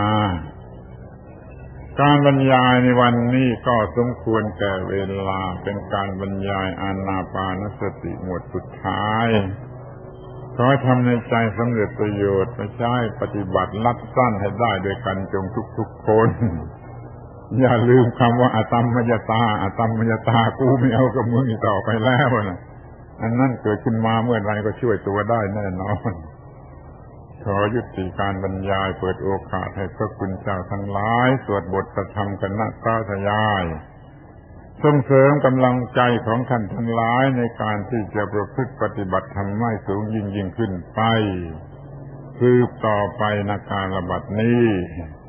การบรรยายในวันนี้ก็สมควรแก่เวลาเป็นการบรรยายอานาปานสติหมวดสุดท้ายขอให้ทำในใจสำเร็จประโยชน์ไม่ใช่ปฏิบัติลัดสั้นให้ได้โดยกันจงทุกๆคนอย่าลืมคำว่าอตัมมยตาอตัมมยตากูไม่เอากับมึงอีกต่อไปแล้วนะอันนั้นเกิดขึ้นมาเมื่อไรก็ช่วยตัวได้แน่นอนขอยุติการบรรยายเปิดโอกาสให้พระคุณเจ้าทั้งหลายสวดบทประธรรมกันณพระทยายส่งเสริมกำลังใจของท่านทั้งหลายในการที่จะประพฤติปฏิบัติธรรมให้สูงยิ่งยิ่งขึ้นไปสืบต่อไปในการระบัดนี้